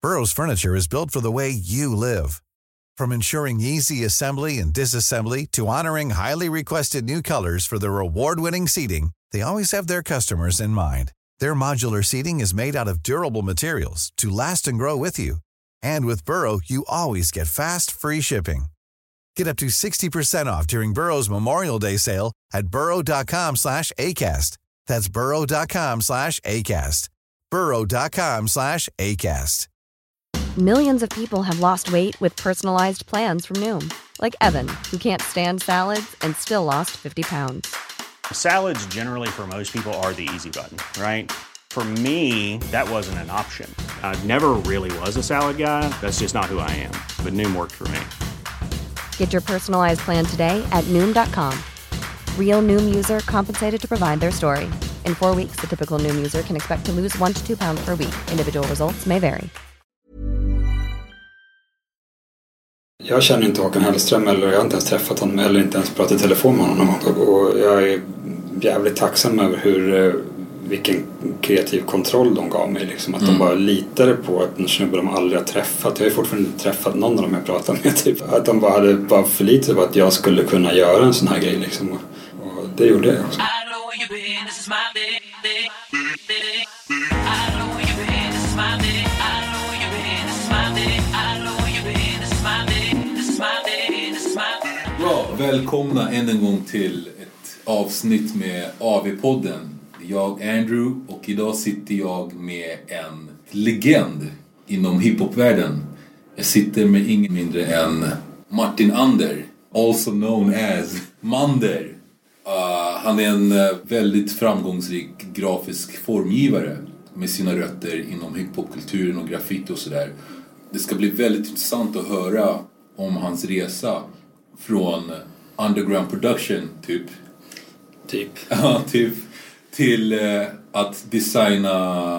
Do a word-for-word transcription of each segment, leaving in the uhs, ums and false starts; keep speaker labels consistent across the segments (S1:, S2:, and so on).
S1: Burrow's furniture is built for the way you live. From ensuring easy assembly and disassembly to honoring highly requested new colors for their award-winning seating, they always have their customers in mind. Their modular seating is made out of durable materials to last and grow with you. And with Burrow, you always get fast, free shipping. Get up to sixty percent off during Burrow's Memorial Day sale at burrow.com slash ACAST. That's burrow.com slash ACAST. burrow.com slash ACAST.
S2: Millions of people have lost weight with personalized plans from Noom. Like Evan, who can't stand salads and still lost fifty pounds.
S3: Salads generally for most people are the easy button, right? For me, that wasn't an option. I never really was a salad guy. That's just not who I am. But Noom worked for me.
S2: Get your personalized plan today at Noom dot com. Real Noom user compensated to provide their story. In four weeks, the typical Noom user can expect to lose one to two pounds per week. Individual results may vary.
S4: Jag känner inte Håkan Hellström, eller jag har inte ens träffat honom eller inte ens pratat i telefon med honom. Och jag är jävligt tacksam över hur, vilken kreativ kontroll de gav mig. Liksom. Att mm. de bara litade på att en snubbe de aldrig har träffat. Jag har ju fortfarande inte träffat någon av dem jag pratat med. Typ. Att de bara hade bara förlitat på att jag skulle kunna göra en sån här grej. Liksom. Och, och det gjorde jag också.
S5: Ja, välkomna än en gång till ett avsnitt med A V-podden. Jag är Andrew och idag sitter jag med en legend inom hiphopvärlden. Jag sitter med ingen mindre än Martin Ander, also known as Mander. Uh, han är en uh, väldigt framgångsrik grafisk formgivare med sina rötter inom hiphopkulturen och graffiti och sådär. Det ska bli väldigt intressant att höra om hans resa från underground production typ
S4: typ
S5: ja typ till uh, att designa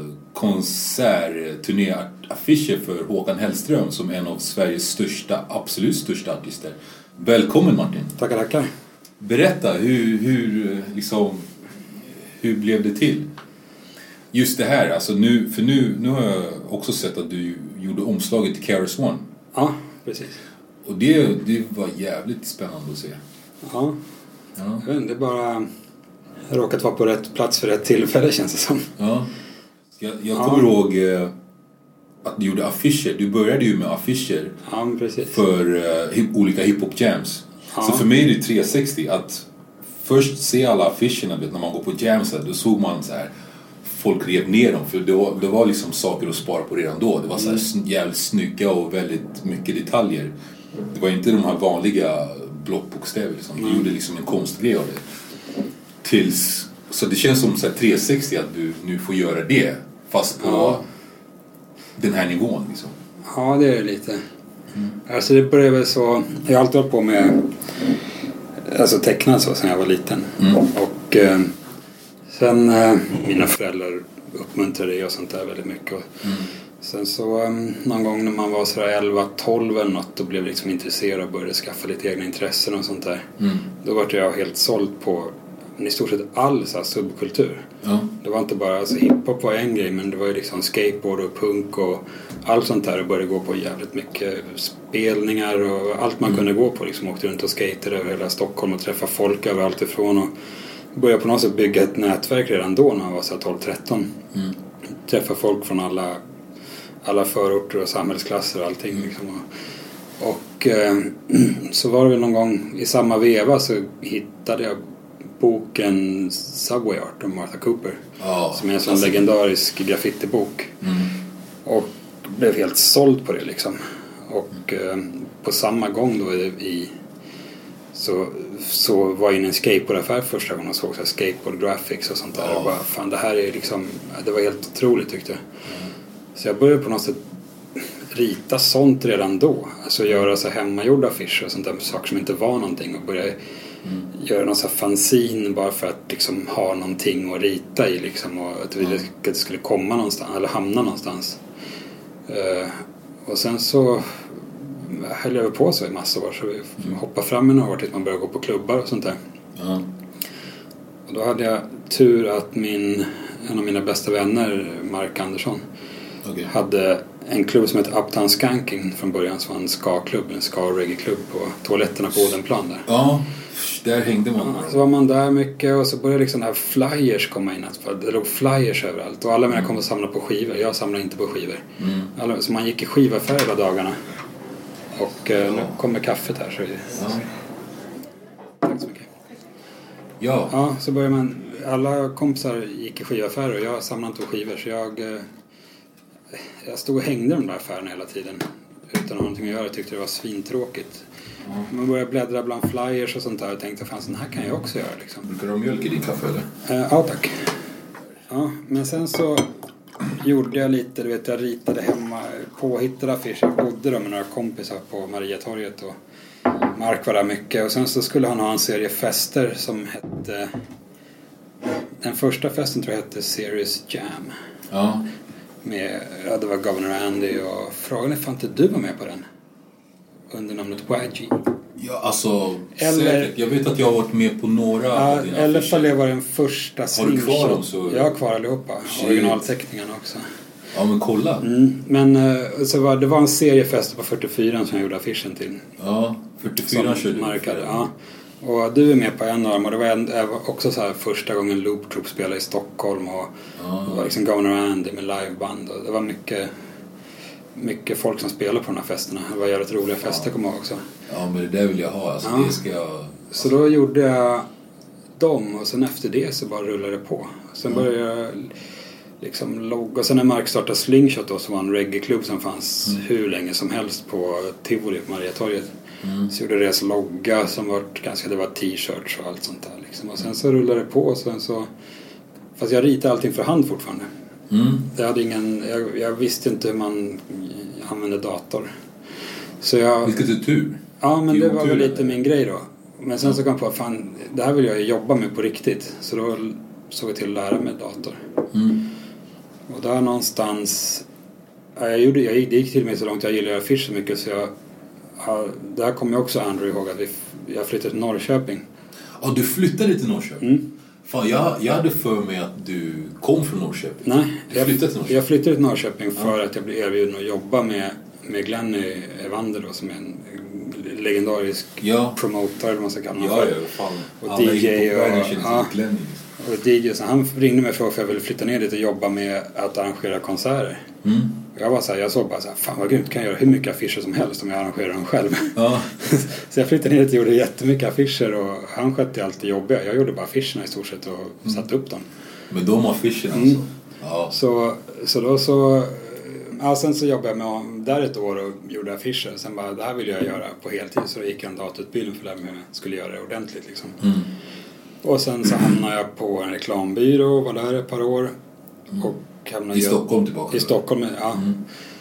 S5: konsertturnéaffischer för Håkan Hellström som en av Sveriges största, absolut största artister. Välkommen Martin.
S4: Tackar, tackar.
S5: Berätta hur hur liksom hur blev det till? Just det här alltså nu för nu nu har jag också sett att du gjorde omslaget till K R S One.
S4: Ja, precis.
S5: Och det det var jävligt spännande att se.
S4: Ja. Ja. Jag vet, det är bara råkat vara på rätt plats för rätt tillfälle känns det som.
S5: Ja. Jag, jag kommer ja. ihåg eh, att du gjorde affischer. Du började ju med affischer.
S4: Ja, precis.
S5: För eh, hip, olika hiphop jams. Ja. Så för mig är det trehundrasextio att först se alla affischerna vet, när man går på jams då såg man så här folk rev ner dem för det var, det var liksom saker att spara på redan då. Det var så här mm. jävligt snygga och väldigt mycket detaljer. Det var inte de här vanliga blockbokstäver liksom. Du mm. gjorde liksom en konstgrej av det. Tills så det känns som så här trehundrasextio att du nu får göra det fast på ja. den här nivån liksom.
S4: Ja, det är det lite. Mm. Alltså det började väl så jag har alltid hållit på med alltså teckna så sedan jag var liten. Mm. Och eh, sen eh, mina föräldrar uppmuntrade det och sånt där väldigt mycket. Och mm. sen så eh, någon gång när man var så elva tolv eller något då blev jag liksom intresserad och började skaffa lite egna intressen och sånt där. Mm. Då var jag helt såld på i stort sett all så här, subkultur. Ja. Det var inte bara alltså, hiphop var en grej men det var ju liksom skateboard och punk och allt sånt där och började gå på jävligt mycket spelningar och allt man mm. kunde gå på liksom åkte runt och skatade över hela Stockholm och träffa folk överallt ifrån och började på något sätt bygga ett nätverk redan då när jag var så tolv tretton. Mm. Träffa folk från alla alla förorter och samhällsklasser och allting mm. liksom och, och eh, så var det väl någon gång i samma veva så hittade jag boken Subway Art av Martha Cooper oh, som är en sån alltså. legendarisk graffitibok mm. och blev helt såld på det liksom och eh, på samma gång då i så, så var jag in i en skateboardaffär första gången och såg så här skateboard graphics och sånt där oh. och bara fan det här är liksom det var helt otroligt tyckte jag mm. så jag började på något sätt rita sånt redan då alltså göra så hemmagjorda affischer och sånt där saker som inte var någonting och börja Mm. göra någon sån här fanzine bara för att liksom ha någonting att rita i liksom och att, vi, mm. att det skulle komma någonstans eller hamna någonstans uh, och sen så höll jag på så i massa år så vi mm. hoppade fram i några år tills man började gå på klubbar och sånt där mm. och då hade jag tur att min en av mina bästa vänner Mark Andersson okay. hade en klubb som heter Uptown Skanking från början, som var en ska-klubb, en ska-reggae-klubb på toaletterna på Odenplan där.
S5: Ja, där hängde man.
S4: Ja, så var man där mycket och så började liksom här flyers komma in. För det låg flyers överallt och alla mina kom och samlade på skivor. Jag samlade inte på skivor. Mm. Alla, så man gick i skivaffär hela dagarna. Och eh, nu kommer kaffet här. Så ja. Tack så mycket.
S5: Ja.
S4: Ja, så började man, alla kompisar gick i skivaffärer och jag samlade inte på skivor. Så jag, eh, jag stod och hängde de där affärerna hela tiden. Utan att ha någonting att göra. Jag tyckte det var svintråkigt. Man började bläddra bland flyers och sånt där och tänkte, fan, sån här kan jag också göra liksom.
S5: Brukar du ha mjölk i din kaffe eller?
S4: Uh, ja, tack. Ja, men sen så gjorde jag lite, du vet, jag ritade hemma påhittade affischer. Jag bodde då med några kompisar på Mariatorget och Mark var där mycket. Och sen så skulle han ha en serie fester som hette, den första festen tror jag hette Serious Jam.
S5: Ja.
S4: Med, ja, det var Governor Andy och frågan är fan inte du var med på den? Under namnet Y G.
S5: Ja, alltså
S4: eller,
S5: säkert. Jag vet att jag har varit med på några
S4: ja,
S5: av dina
S4: eller fall det var den första
S5: Har du kvar dem så?
S4: Jag har kvar allihopa. Shit. Originalteckningarna också.
S5: Ja, men kolla.
S4: Mm, men så var, det var en seriefest på fyrtiofyra som jag gjorde affischen till.
S5: Ja, fyrtiofyra körde
S4: markade, ja. Och du är med på en av dem. Och det var en, också så här första gången Loop Troop spelade i Stockholm. Och ja. Det var liksom Governor Andy med liveband. Och det var mycket... mycket folk som spelar på de här festerna. Det var jävligt roliga fester, ja. Kommer jag också.
S5: Ja, men det där vill jag ha. Alltså,
S4: ja.
S5: det ska jag...
S4: Så då gjorde jag dem och sen efter det så bara rullade det på. Sen ja. Började jag liksom logga. Sen när Mark startade Slingshot då, som var en reggae-klubb som fanns mm. hur länge som helst på Tivoli på Mariatorget. Mm. Så gjorde deras logga som var ganska, det var t-shirts och allt sånt där liksom. Och sen så rullade det på och sen så... Fast jag ritade allting för hand fortfarande. Mm. Jag, hade ingen, jag, jag visste inte hur man använde dator. Så jag,
S5: vilket är tur.
S4: Ja, men
S5: det
S4: det var väl lite min grej då. Men sen ja. Så kom jag på, fan, det här vill jag jobba med på riktigt. Så då såg jag till att lära mig dator. Mm. Och där någonstans... Jag gjorde, jag, det gick till mig så långt, jag gillade affisch så mycket. Så jag, ja, där kommer jag också Andrew ihåg att vi, jag flyttade till Norrköping.
S5: Ja, du flyttade till Norrköping? Mm. Fan, jag, jag hade för mig att du kom från Norrköping.
S4: Nej,
S5: jag flyttade till Norrköping.
S4: Jag flyttade till Norrköping för ja. Att jag blev erbjuden att jobba med, med Glenny Evander då, som är en legendarisk ja. Promoter, eller man ska kalla honom
S5: ja,
S4: för.
S5: Ja, fan.
S4: Och
S5: alla
S4: D J och,
S5: ja, Glenny.
S4: Och D J, så han ringde mig för att jag ville flytta ner dit och jobba med att arrangera konserter. Mm. Och jag var så här, jag såg bara så här, fan vad grymt, kan jag göra hur mycket affischer som helst om jag arrangerar dem själv. Ja. Så jag flyttade ner dit och gjorde jättemycket affischer och han skötte allt det jobbiga. Jag gjorde bara affischerna i stort sett och mm. satte upp dem.
S5: Men de affischerna alltså? Mm.
S4: Ja. Så, så då så... Ja, sen så jobbade jag med där ett år och gjorde affischer. Sen bara, det här vill jag göra på heltid. Så då gick jag en datautbildning för att jag skulle göra det ordentligt liksom. Mm. Och sen så hamnade jag på en reklambyrå och var där ett par år.
S5: Mm.
S4: Och
S5: I Stockholm tillbaka?
S4: I Stockholm, ja. Mm.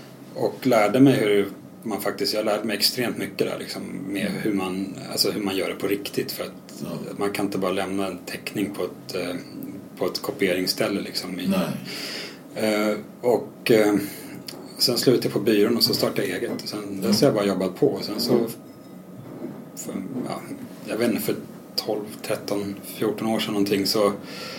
S4: Och lärde mig hur man faktiskt, jag lärde mig extremt mycket där liksom. Med hur man, alltså hur man gör det på riktigt. För att ja. Man kan inte bara lämna en teckning på ett, på ett kopieringsställe liksom.
S5: Nej.
S4: Uh, och... Uh, sen slutade jag på byrån och så startade jag eget. Och sen dess har jag bara jobbat på. Och sen så, för, ja, jag vet inte, för tolv, tretton, fjorton år sedan någonting så,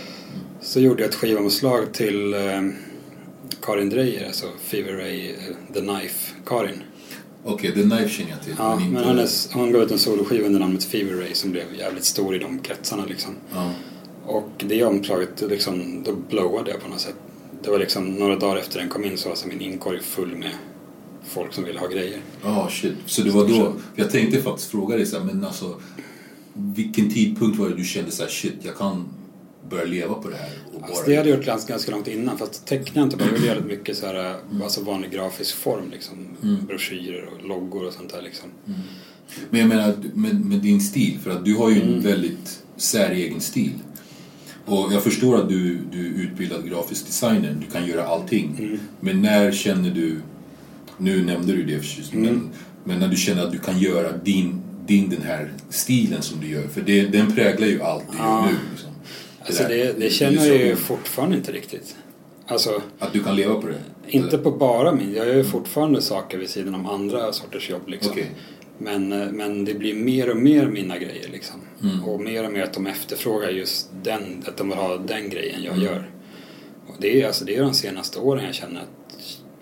S4: så gjorde jag ett skivomslag till eh, Karin Dreyer, alltså Fever Ray, uh, The Knife, Karin.
S5: Okej, okay, The Knife känner jag till.
S4: Ja, men, men hennes, hon gav ut en soloskiva under namnet Fever Ray som blev jävligt stor i de kretsarna liksom. Ja. Och det omslaget, liksom, då blowade jag på något sätt. Det var liksom några dagar efter den kom in så var min inkorg full med folk som ville ha grejer.
S5: Ja, oh, shit. Så det var då, jag tänkte faktiskt fråga dig så här, men alltså vilken tidpunkt var det du kände så här, shit, jag kan börja leva på det här? Och
S4: alltså, det hade jag gjort ganska, ganska långt innan, fast tecknade inte bara, jag gjorde mycket så här, mm. alltså vanlig grafisk form liksom, mm. broschyrer och loggor och sånt där liksom. Mm.
S5: Men jag menar, med, med din stil, för att du har ju en mm. väldigt säregen stil. Och jag förstår att du, du är utbildad grafisk designer, du kan göra allting. Mm. Men när känner du, nu nämnde du det förstås, mm. men, men när du känner att du kan göra din, din den här stilen som du gör, för det, den präglar ju allt du
S4: ja.
S5: gör nu. Liksom. Det,
S4: alltså
S5: där,
S4: det, det känner jag ju fortfarande inte riktigt. Alltså,
S5: att du kan leva på det?
S4: Inte eller? På bara min, jag gör ju fortfarande saker vid sidan om andra sorters jobb liksom. Okay. Men, men det blir mer och mer mina grejer liksom. Mm. Och mer och mer att de efterfrågar just den, att de vill ha den grejen jag mm. gör. Och det är, alltså, det är de senaste åren jag känner att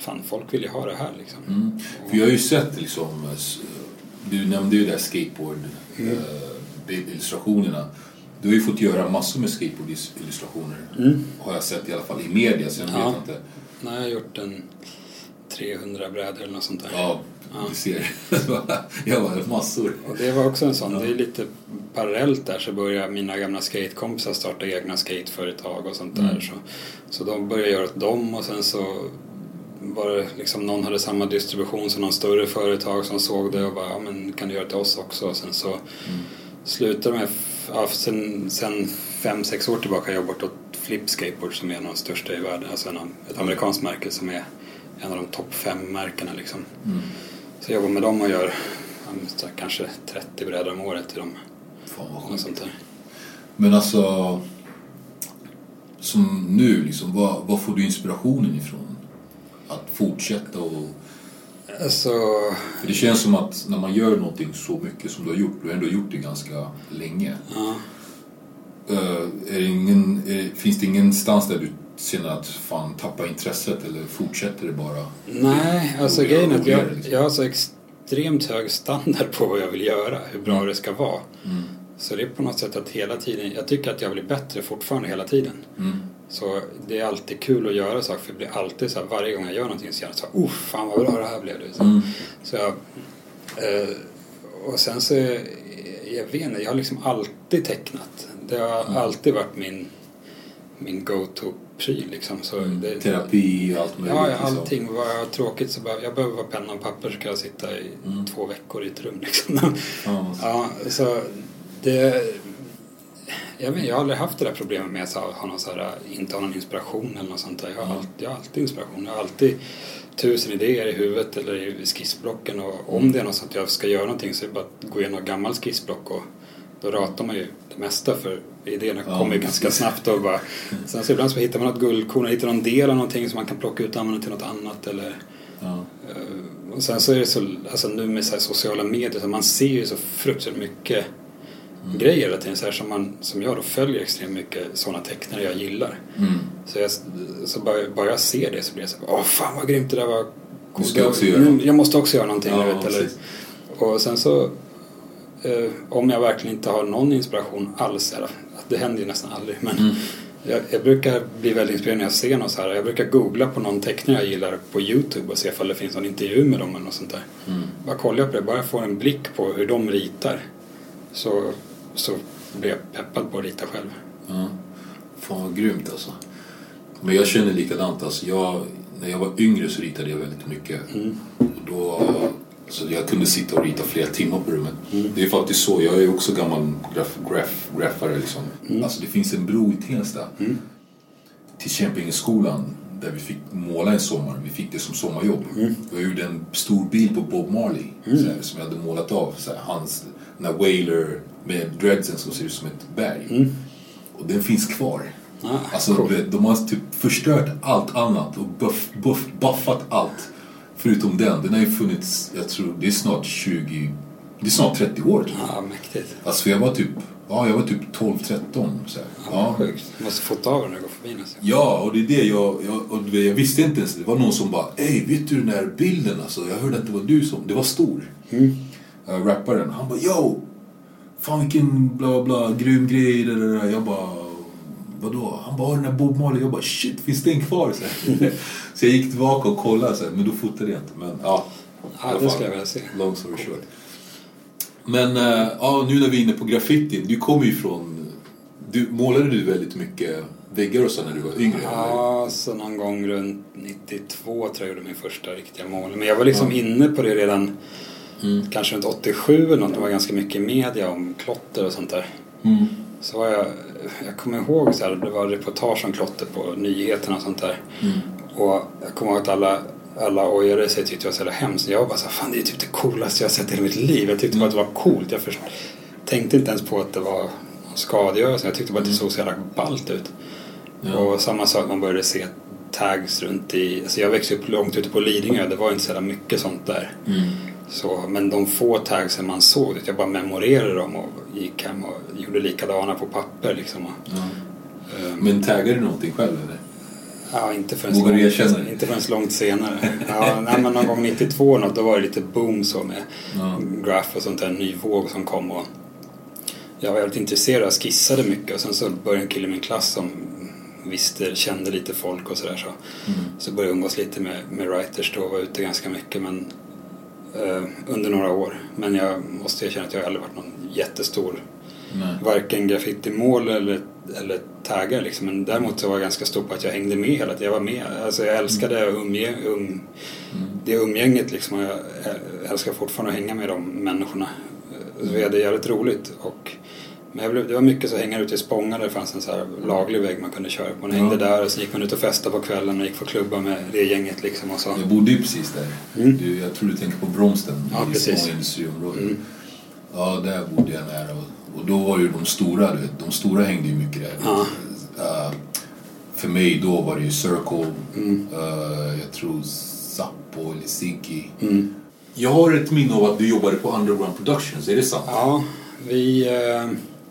S4: fan, folk vill ju ha det här liksom.
S5: Mm. För jag har ju sett liksom, du nämnde ju där skateboard mm. uh, illustrationerna. Du har ju fått göra massor med skateboard-illustrationer. Mm. Har jag sett i alla fall i media, så jag
S4: ja.
S5: vet inte.
S4: Nej, jag har gjort en trehundra brädor eller något sånt där.
S5: Ja, ja. Du ser. Jag var massor.
S4: Och det var också en sån, ja. Det är lite parallellt där, så började mina gamla skatekompisar starta egna skateföretag och sånt där. Mm. Så, så de började göra åt dem, och sen så var det liksom, någon hade samma distribution som någon större företag som såg det och bara, ja men kan du göra till oss också? Och sen så mm. slutade med, ja, sen, sen fem, sex år tillbaka har jag jobbat åt Flip Skateboard som är en av de största i världen, alltså en, ett amerikanskt märke som är en av de topp fem märkena liksom. Mm. Så jag jobbar med dem och gör ja, kanske trettio brädor om året till dem.
S5: Fan vad
S4: och sånt där.
S5: Men alltså, som nu liksom, vad, vad får du inspirationen ifrån? Att fortsätta och...
S4: Alltså...
S5: För det känns som att när man gör någonting så mycket som du har gjort, du har ändå gjort det ganska länge.
S4: Ja.
S5: Uh, är det ingen, är, finns det ingenstans där du känner att fan tappar intresset, eller fortsätter det bara?
S4: Nej, alltså grejen är att jag, jag har så extremt hög standard på vad jag vill göra, hur bra mm. det ska vara. Mm. Så det är på något sätt att hela tiden, jag tycker att jag blir bättre fortfarande hela tiden. Mm. Så det är alltid kul att göra saker, för det blir alltid så här, varje gång jag gör någonting så jag så här, oh fan vad bra det här blev det. Så, mm. så jag, eh, och sen så, jag vet inte, jag har liksom alltid tecknat. Det har mm. alltid varit min, min go-to-pryl liksom. Så
S5: mm.
S4: det,
S5: terapi och allt möjligt.
S4: Ja, allting. Liksom. Var jag tråkigt så bara, jag behöver vara penna och papper, så kan jag sitta i mm. två veckor i ett rum liksom. Mm. Ja, så det... Jag, vet, jag har aldrig haft det där problemet med att ha någon så här, inte ha någon inspiration eller något sånt där. Jag har, mm. alltid, jag har alltid inspiration. Jag har alltid tusen idéer i huvudet eller i skissblocken. Och om det är något sånt att jag ska göra någonting, så är det bara att gå igenom gammal skissblock, och då ratar man ju det mesta, för idéerna ja, kommer ju ganska snabbt. Och bara, sen så ibland så hittar man något guldkorn, hittar någon del av någonting som man kan plocka ut och använda till något annat. Eller, ja. Och sen så är det så, alltså nu med så här sociala medier, så man ser ju så fruktansvärt mycket Mm. grejer till, så här, som, man, som jag då följer extremt mycket sådana tecknare jag gillar. Mm. Så, jag, så bara, bara jag ser det så blir jag så här, åh fan vad grymt det där var.
S5: Jag,
S4: jag, jag måste också göra någonting.
S5: Ja,
S4: vet, eller, och sen så eh, om jag verkligen inte har någon inspiration alls, eller, det händer ju nästan aldrig, men mm. jag, jag brukar bli väldigt inspirerad när jag ser något så här. Jag brukar googla på någon tecknare jag gillar på YouTube och se om det finns någon intervju med dem eller något sånt där. Mm. Bara kolla på det, bara få en blick på hur de ritar, så så blev jag peppad på att rita själv.
S5: Ja. Fan vad grymt alltså. Men jag känner likadant alltså. Jag, när jag var yngre så ritade jag väldigt mycket. Mm. Och då, så jag kunde sitta och rita flera timmar på rummet. Mm. Det är faktiskt så. Jag är också gammal graf, graf, graffare liksom. Mm. Alltså det finns en bro i Tensta. Mm. Till Kämpingeskolan, där vi fick måla en sommar. Vi fick det som sommarjobb. Mm. Jag gjorde en stor bild på Bob Marley. Mm. Såhär, som jag hade målat av. Såhär, hans, den här Wailer med dreadsen som ser ut som ett berg. Mm. Och den finns kvar. Ah, alltså cool. De har typ förstört allt annat och buff, buff, buffat allt förutom den. Den har ju funnits, jag tror det är snart tjugo, det är snart trettio år.
S4: Ja, ah, mäktigt.
S5: Alltså jag var typ, ja jag var typ tolv tretton så här.
S4: Ja, ja. Sjukt. Du måste fota av den när du går förbi nästan.
S5: Ja, och det är det jag, jag, och jag visste inte ens. Det var någon som bara, ey vet du den där bilden alltså? Jag hörde att det var du som, det var stor. Mm. Uh, rapparen, han bara, yo! Fan vilken bla bla grym grej det där. Jag bara, vadå? Han bara, den här Bob Marley. Jag bara, shit, finns det en kvar? Så, så jag gick tillbaka och kollade så här, men då fotade jag inte. Men ja,
S4: ja det ska jag vilja se.
S5: Long story short. Men äh, ja, nu när vi är inne på graffitin, du kommer ju från, du, målade du väldigt mycket väggar och så när du var yngre?
S4: Ja, eller? Så någon gång runt nittiotvå tror jag gjorde min första riktiga mål. Men jag var liksom ja. inne på det redan. Mm. Kanske runt åttiosju eller något. Det var ganska mycket i media om klotter och sånt där. Mm. Så var jag, jag kommer ihåg så här, det var reportage om klotter på nyheterna och sånt där. Mm. Och jag kommer ihåg att alla, alla ojade sig, tyckte jag var så jävla hemskt. Jag var bara så här, fan det är typ det coolaste jag har sett i mitt liv. Jag tyckte mm. bara att det var coolt. Jag först, tänkte inte ens på att det var skadegörelse. Jag tyckte bara att det såg så jävla ballt ut. Ja. Och samma sak, man började se tags runt i, alltså jag växte upp långt ute på Lidingö. Det var inte så jävla mycket sånt där. Mm. Så, men de få tagsen man såg, jag bara memorerade dem och gick hem och gjorde likadana på papper liksom. Ja.
S5: Um, men taggade du någonting själv eller?
S4: Ja, inte förrän,
S5: långt,
S4: inte förrän långt senare. Ja, nej, men någon gång nittiotvå något, då var det lite boom så med ja. graph och sånt där, en ny våg som kom och jag var väldigt intresserad, skissade mycket och sen så började en kille i min klass som visste, kände lite folk och sådär så. Mm. Så började jag umgås lite med, med writers då och var ute ganska mycket men eh, under några år. Men jag måste erkänna att jag aldrig varit någon jättestor Nej. varken graffiti-mål eller, eller taggar liksom. Men däremot så var jag ganska stor på att jag hängde med hela tiden. Jag var med. Alltså jag älskade mm. umge, um, mm. det umgänget liksom. Och jag älskar fortfarande att hänga med de människorna. Så vi hade jävligt roligt och men jag blev, det var mycket så hänga ute i Spånga där det fanns en så här laglig väg man kunde köra på. Man hängde ja. där och så gick man ut och festade på kvällen och gick på klubbar med det gänget liksom och så.
S5: Jag bodde ju precis där. Mm. Du, jag tror du tänker på Bromsten.
S4: Ja,
S5: i
S4: precis.
S5: Mm. Ja, där bodde jag nära och, och då var ju de stora, du vet, de stora hängde ju mycket där.
S4: Ja.
S5: Uh, för mig då var det ju Circle,
S4: mm.
S5: uh, jag tror Zappo eller Ziggy.
S4: Mm.
S5: Jag har ett minne av att du jobbade på Underground Productions, är det sant?
S4: Ja, vi... Eh,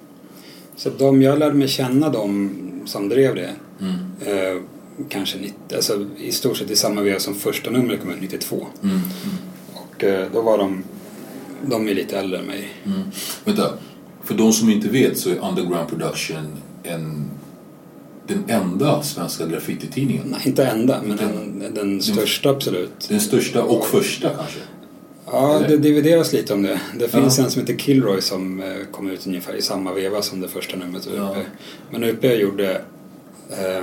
S4: så de, jag lärde mig känna dem som drev det.
S5: Mm.
S4: Eh, kanske nittio, alltså i stort sett i samma veva som första numret kom ut, nittiotvå.
S5: Mm. Mm.
S4: Och eh, då var de... De är lite äldre än mig.
S5: Mm. Vänta, för de som inte vet så är Underground Production en... den enda svenska graffiti-tidningen.
S4: Nej, inte enda, men den, den, den största absolut.
S5: Den största och första kanske?
S4: Ja, det divideras lite om det. Det finns ja. en som heter Kilroy som kom ut ungefär i samma veva som det första numret.
S5: Ja.
S4: Men U P gjorde... Eh,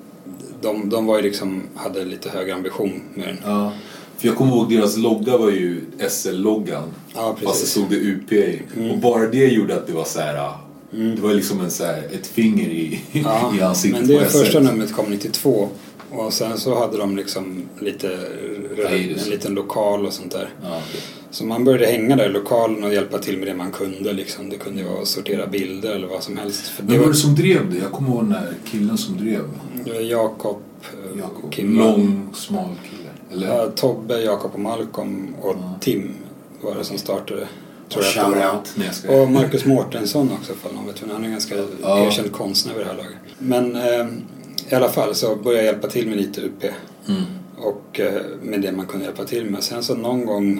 S4: de, de var ju liksom, hade lite högre ambition med den.
S5: Ja. För jag kommer ihåg deras logga var ju S L-loggan.
S4: Ja, precis.
S5: Fast det stod det U P. Mm. Och bara det gjorde att det var så här... Mm. Det var liksom en så här, ett finger i,
S4: ja,
S5: i ansiktet
S4: men det
S5: på
S4: första numret kom nittiotvå. Och sen så hade de liksom lite
S5: Nej,
S4: en liten lokal och sånt där.
S5: Ja, okay.
S4: Så man började hänga där i lokalen och hjälpa till med det man kunde. Liksom. Det kunde ju vara att sortera bilder eller vad som helst. För
S5: men det var det som drev det? Jag kommer ihåg den här killen som drev.
S4: Det var Jakob,
S5: Jakob.
S4: Kim.
S5: Lång, smal kille. Eller?
S4: Ja, Tobbe, Jakob och Malcolm och ja. Tim var det som startade.
S5: Tror och jag
S4: att det var. Och Marcus Mårtensson också, för någon vet. Han är en ganska ja. erkänd konstnär vid det här laget. Men eh, i alla fall så började jag hjälpa till med lite U P.
S5: Mm.
S4: Och eh, med det man kunde hjälpa till med. Sen så någon gång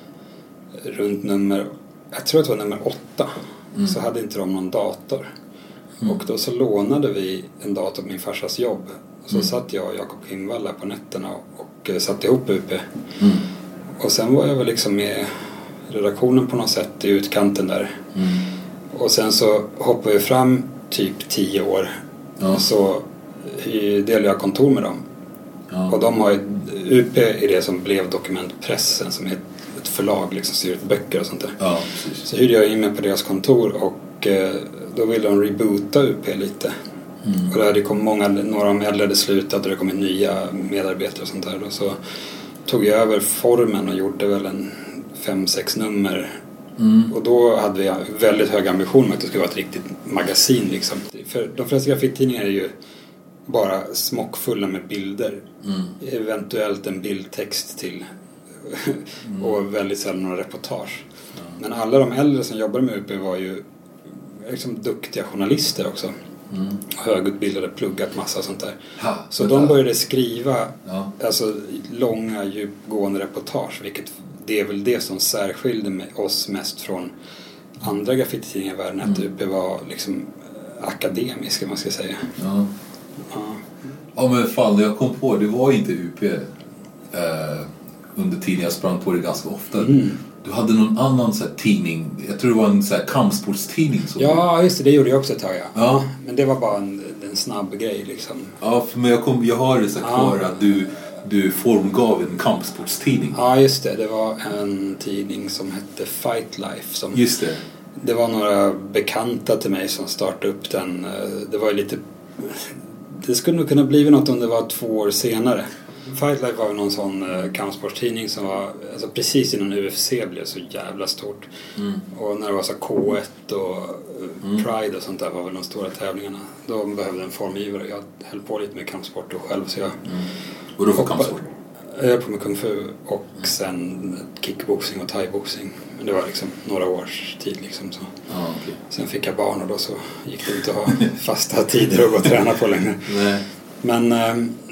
S4: runt nummer, jag tror att det var nummer åtta, mm. så hade inte de någon dator. Mm. Och då så lånade vi en dator på min farsas jobb. Så mm. satt jag och Jakob Kimvalla på nätterna och, och satte ihop U P.
S5: Mm.
S4: Och sen var jag väl liksom med redaktionen på något sätt i utkanten där.
S5: Mm.
S4: Och sen så hoppade vi fram typ tio år.
S5: Ja.
S4: Och så delade jag kontor med dem.
S5: Ja.
S4: Och de har ju, U P är det som blev Dokumentpressen, som är ett, ett förlag liksom, som ger ut böcker och sånt där.
S5: Ja,
S4: så hyrde jag in mig på deras kontor och eh, då ville de reboota U P lite.
S5: Mm.
S4: Och där hade kommit många, några av de äldre hade slutat och det kom nya medarbetare och sånt där. Och så tog jag över formen och gjorde väl en fem, sex nummer.
S5: Mm.
S4: Och då hade vi väldigt hög ambition med att det skulle vara ett riktigt magasin liksom. För de flesta graffititidningar är ju bara smockfulla med bilder.
S5: Mm.
S4: Eventuellt en bildtext till. Mm. Och väldigt sällan några reportage.
S5: Ja.
S4: Men alla de äldre som jobbade med U P var ju liksom duktiga journalister också.
S5: Mm.
S4: Högutbildade, pluggat massa sånt där.
S5: Ha,
S4: så de började skriva
S5: ja.
S4: alltså, långa, djupgående reportage. Vilket det är väl det som särskilde oss mest från andra graffititidningar i världen. Mm. Att U P var liksom akademiska, man ska säga.
S5: Ja.
S4: Ja.
S5: Ja, men fan, jag kom på, det var inte U P eh, under tiden jag sprang på det ganska ofta.
S4: Mm.
S5: Du hade någon annan så här tidning, jag tror det var en så här kampsportstidning. Så.
S4: Ja, just det, det gjorde jag också ett tag, ja.
S5: Ja.
S4: Men det var bara en, en snabb grej liksom.
S5: Ja, för men jag, kom, jag har det så här kvar ja. att du, du formgav en kampsportstidning.
S4: Ja, just det, det var en tidning som hette Fight Life. Som,
S5: just det.
S4: Det var några bekanta till mig som startade upp den. Det var ju lite... Det skulle nog kunna bli något om det var två år senare. Fight Life var någon sån uh, kampsportstidning som var alltså, precis innan U F C blev så jävla stort.
S5: Mm.
S4: Och när det var så K ett och uh, mm. Pride och sånt där var väl de stora tävlingarna. Då behövde en formgivare. Jag höll på lite med kampsport och själv så jag...
S5: Mm. Och då för kampsport?
S4: Jag höll på med kung fu och sen kickboxing och thaiboxing. Men det var liksom några års tid liksom så.
S5: Ah, okay.
S4: Sen fick jag barn och då så gick det inte att ha fasta tider och gå och träna på längre.
S5: Nej.
S4: Men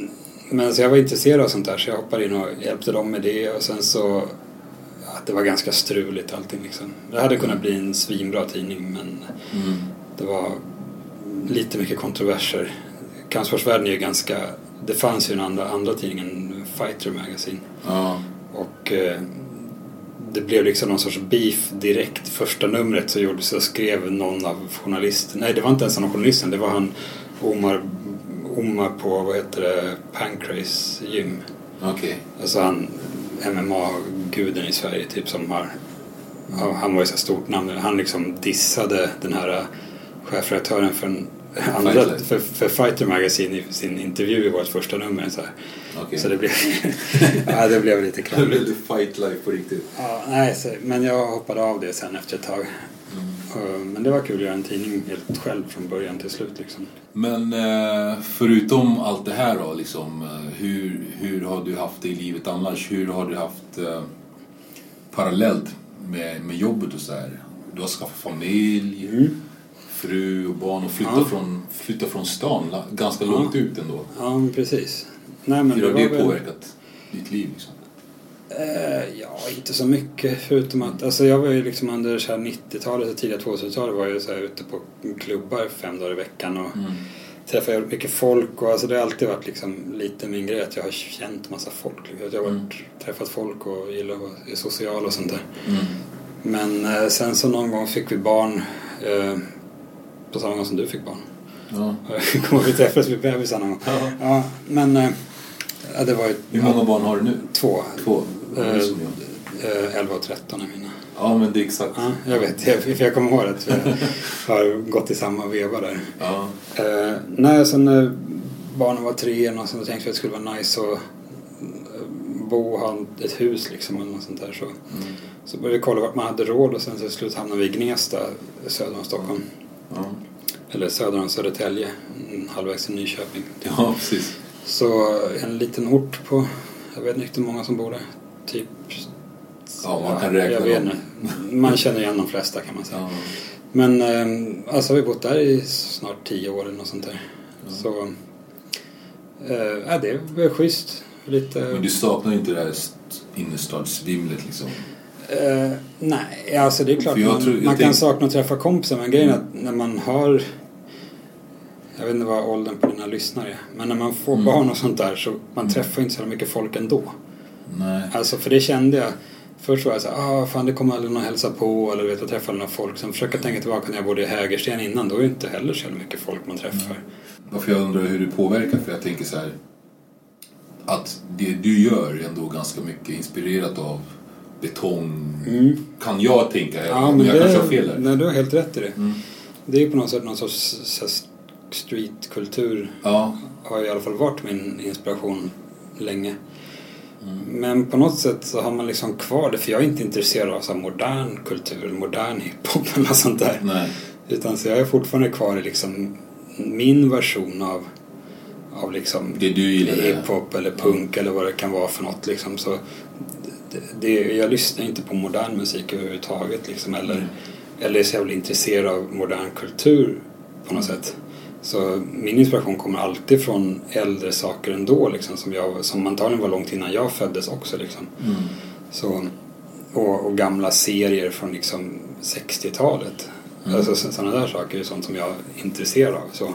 S4: men så jag var intresserad av sånt där, så jag hoppade in och hjälpte dem med det. Och sen så, att det var ganska struligt allting liksom. Det hade kunnat bli en svinbra tidning, men mm. det var lite mycket kontroverser. Kampsportsvärlden är ju ganska, det fanns ju en andra, andra tidningen, Fighter Magazine.
S5: Ja.
S4: Och eh, det blev liksom någon sorts beef direkt. Första numret så gjorde, så skrev någon av journalisterna, nej det var inte ens någon journalisten, det var han Omar, Omar på, vad heter det, Pancrase Gym.
S5: Okej. Okay.
S4: Alltså han M M A-guden i Sverige typ, som har, mm. han var ju så stort namn. Han liksom dissade den här chefredaktören för en andra, för, för Fighter Magazine i sin intervju i vårt första nummer så här. Okay. Så det blev ja, det blev lite krångligt.
S5: Det blev Fight Life på riktigt.
S4: Ja, nej, så, men jag hoppade av det sen efter ett tag. Mm. Men det var kul att göra en tidning helt själv från början till slut liksom.
S5: Men förutom allt det här då liksom, hur, hur har du haft det i livet annars? Hur har du haft eh, parallellt med, med jobbet och så här? Du har skaffat familj, mm. fru och barn och flytta, ja. från, flytta från stan ganska ja. långt ut ändå.
S4: Ja, men precis. Nej, men
S5: hur har
S4: det
S5: det påverkat väl... ditt liv liksom?
S4: Uh, ja, inte så mycket förutom att alltså jag var ju liksom under så här nittiotalet och tidiga tvåtusentalet var jag så här ute på klubbar fem dagar i veckan och mm. träffade mycket folk och alltså det har alltid varit liksom lite min grej att jag har känt massa folk. Jag har varit, mm. träffat folk och gillar att vara social och sånt där. Mm. Men uh, sen så någon gång fick vi barn uh, på samma gång som du fick barn. Ja. Kommer vi träffas vid bebisar någon gång. Ja. Ja, men uh, ja, det var ett,
S5: hur många barn har du nu?
S4: Två.
S5: Två.
S4: elva och tretton är mina.
S5: Ja, men det är exakt.
S4: Ja, jag vet, jag, för jag kommer ihåg att vi har gått i samma veva där.
S5: Ja.
S4: Uh, nej, så när barnen var tre och så tänkte jag att det skulle vara nice att bo och ha ett hus liksom eller något sånt där. Så, mm. så började vi kolla vart man hade råd och sen till slut hamnade vi i Gnesta söder om Stockholm.
S5: Ja.
S4: Eller söder om Södertälje, halvvägs till Nyköping.
S5: Ja, precis.
S4: Så en liten ort på, jag vet inte hur många som bor där. Typ,
S5: ja, man kan räkna
S4: jag vet inte. Man känner igen de flesta kan man säga. Ja. Men alltså har vi bott där i snart tio år eller något sånt där. Ja. Så äh, det är schysst. Lite...
S5: Men du saknar inte det här innerstadsvimlet liksom?
S4: Uh, nej, alltså det är klart man, tror, man kan tänk... sakna att träffa kompisar. Men grejen är att när man har, jag vet inte vad åldern på dina lyssnare är, men när man får mm. barn och sånt där så man mm. träffar inte så mycket folk ändå.
S5: Nej.
S4: Alltså för det kände jag. Först var jag så här, ah fan det kommer aldrig någon hälsa på eller vet jag träffar några folk. Sen försöker tänka tillbaka när jag bodde i Hägersten innan, då är det inte heller så mycket folk man träffar. Mm.
S5: Varför jag undrar hur det påverkar, för jag tänker så här att det du gör är ändå ganska mycket inspirerat av betong. Mm. Kan jag tänka,
S4: ja, men jag det, kanske har fel där. Nej, du har helt rätt i det. Mm. Det är på något sätt någon sorts streetkultur.
S5: Ja.
S4: Har i alla fall varit min inspiration länge. Mm. Men på något sätt så har man liksom kvar det, för jag är inte intresserad av så här modern kultur, modern hiphop eller sånt där.
S5: Nej.
S4: Utan så jag är fortfarande kvar i liksom min version av av liksom
S5: det du gillar,
S4: hiphop eller punk ja. Eller vad det kan vara för något liksom. Så det, det, jag lyssnar inte på modern musik överhuvudtaget liksom, eller, mm. eller är så jävla intresserad av modern kultur på något sätt. Så min inspiration kommer alltid från äldre saker ändå liksom, som, jag, som antagligen var långt innan jag föddes också liksom.
S5: Mm.
S4: Så, och, och gamla serier från liksom sextiotalet. Mm. Alltså sådana där saker är sånt som jag är intresserad av. Så,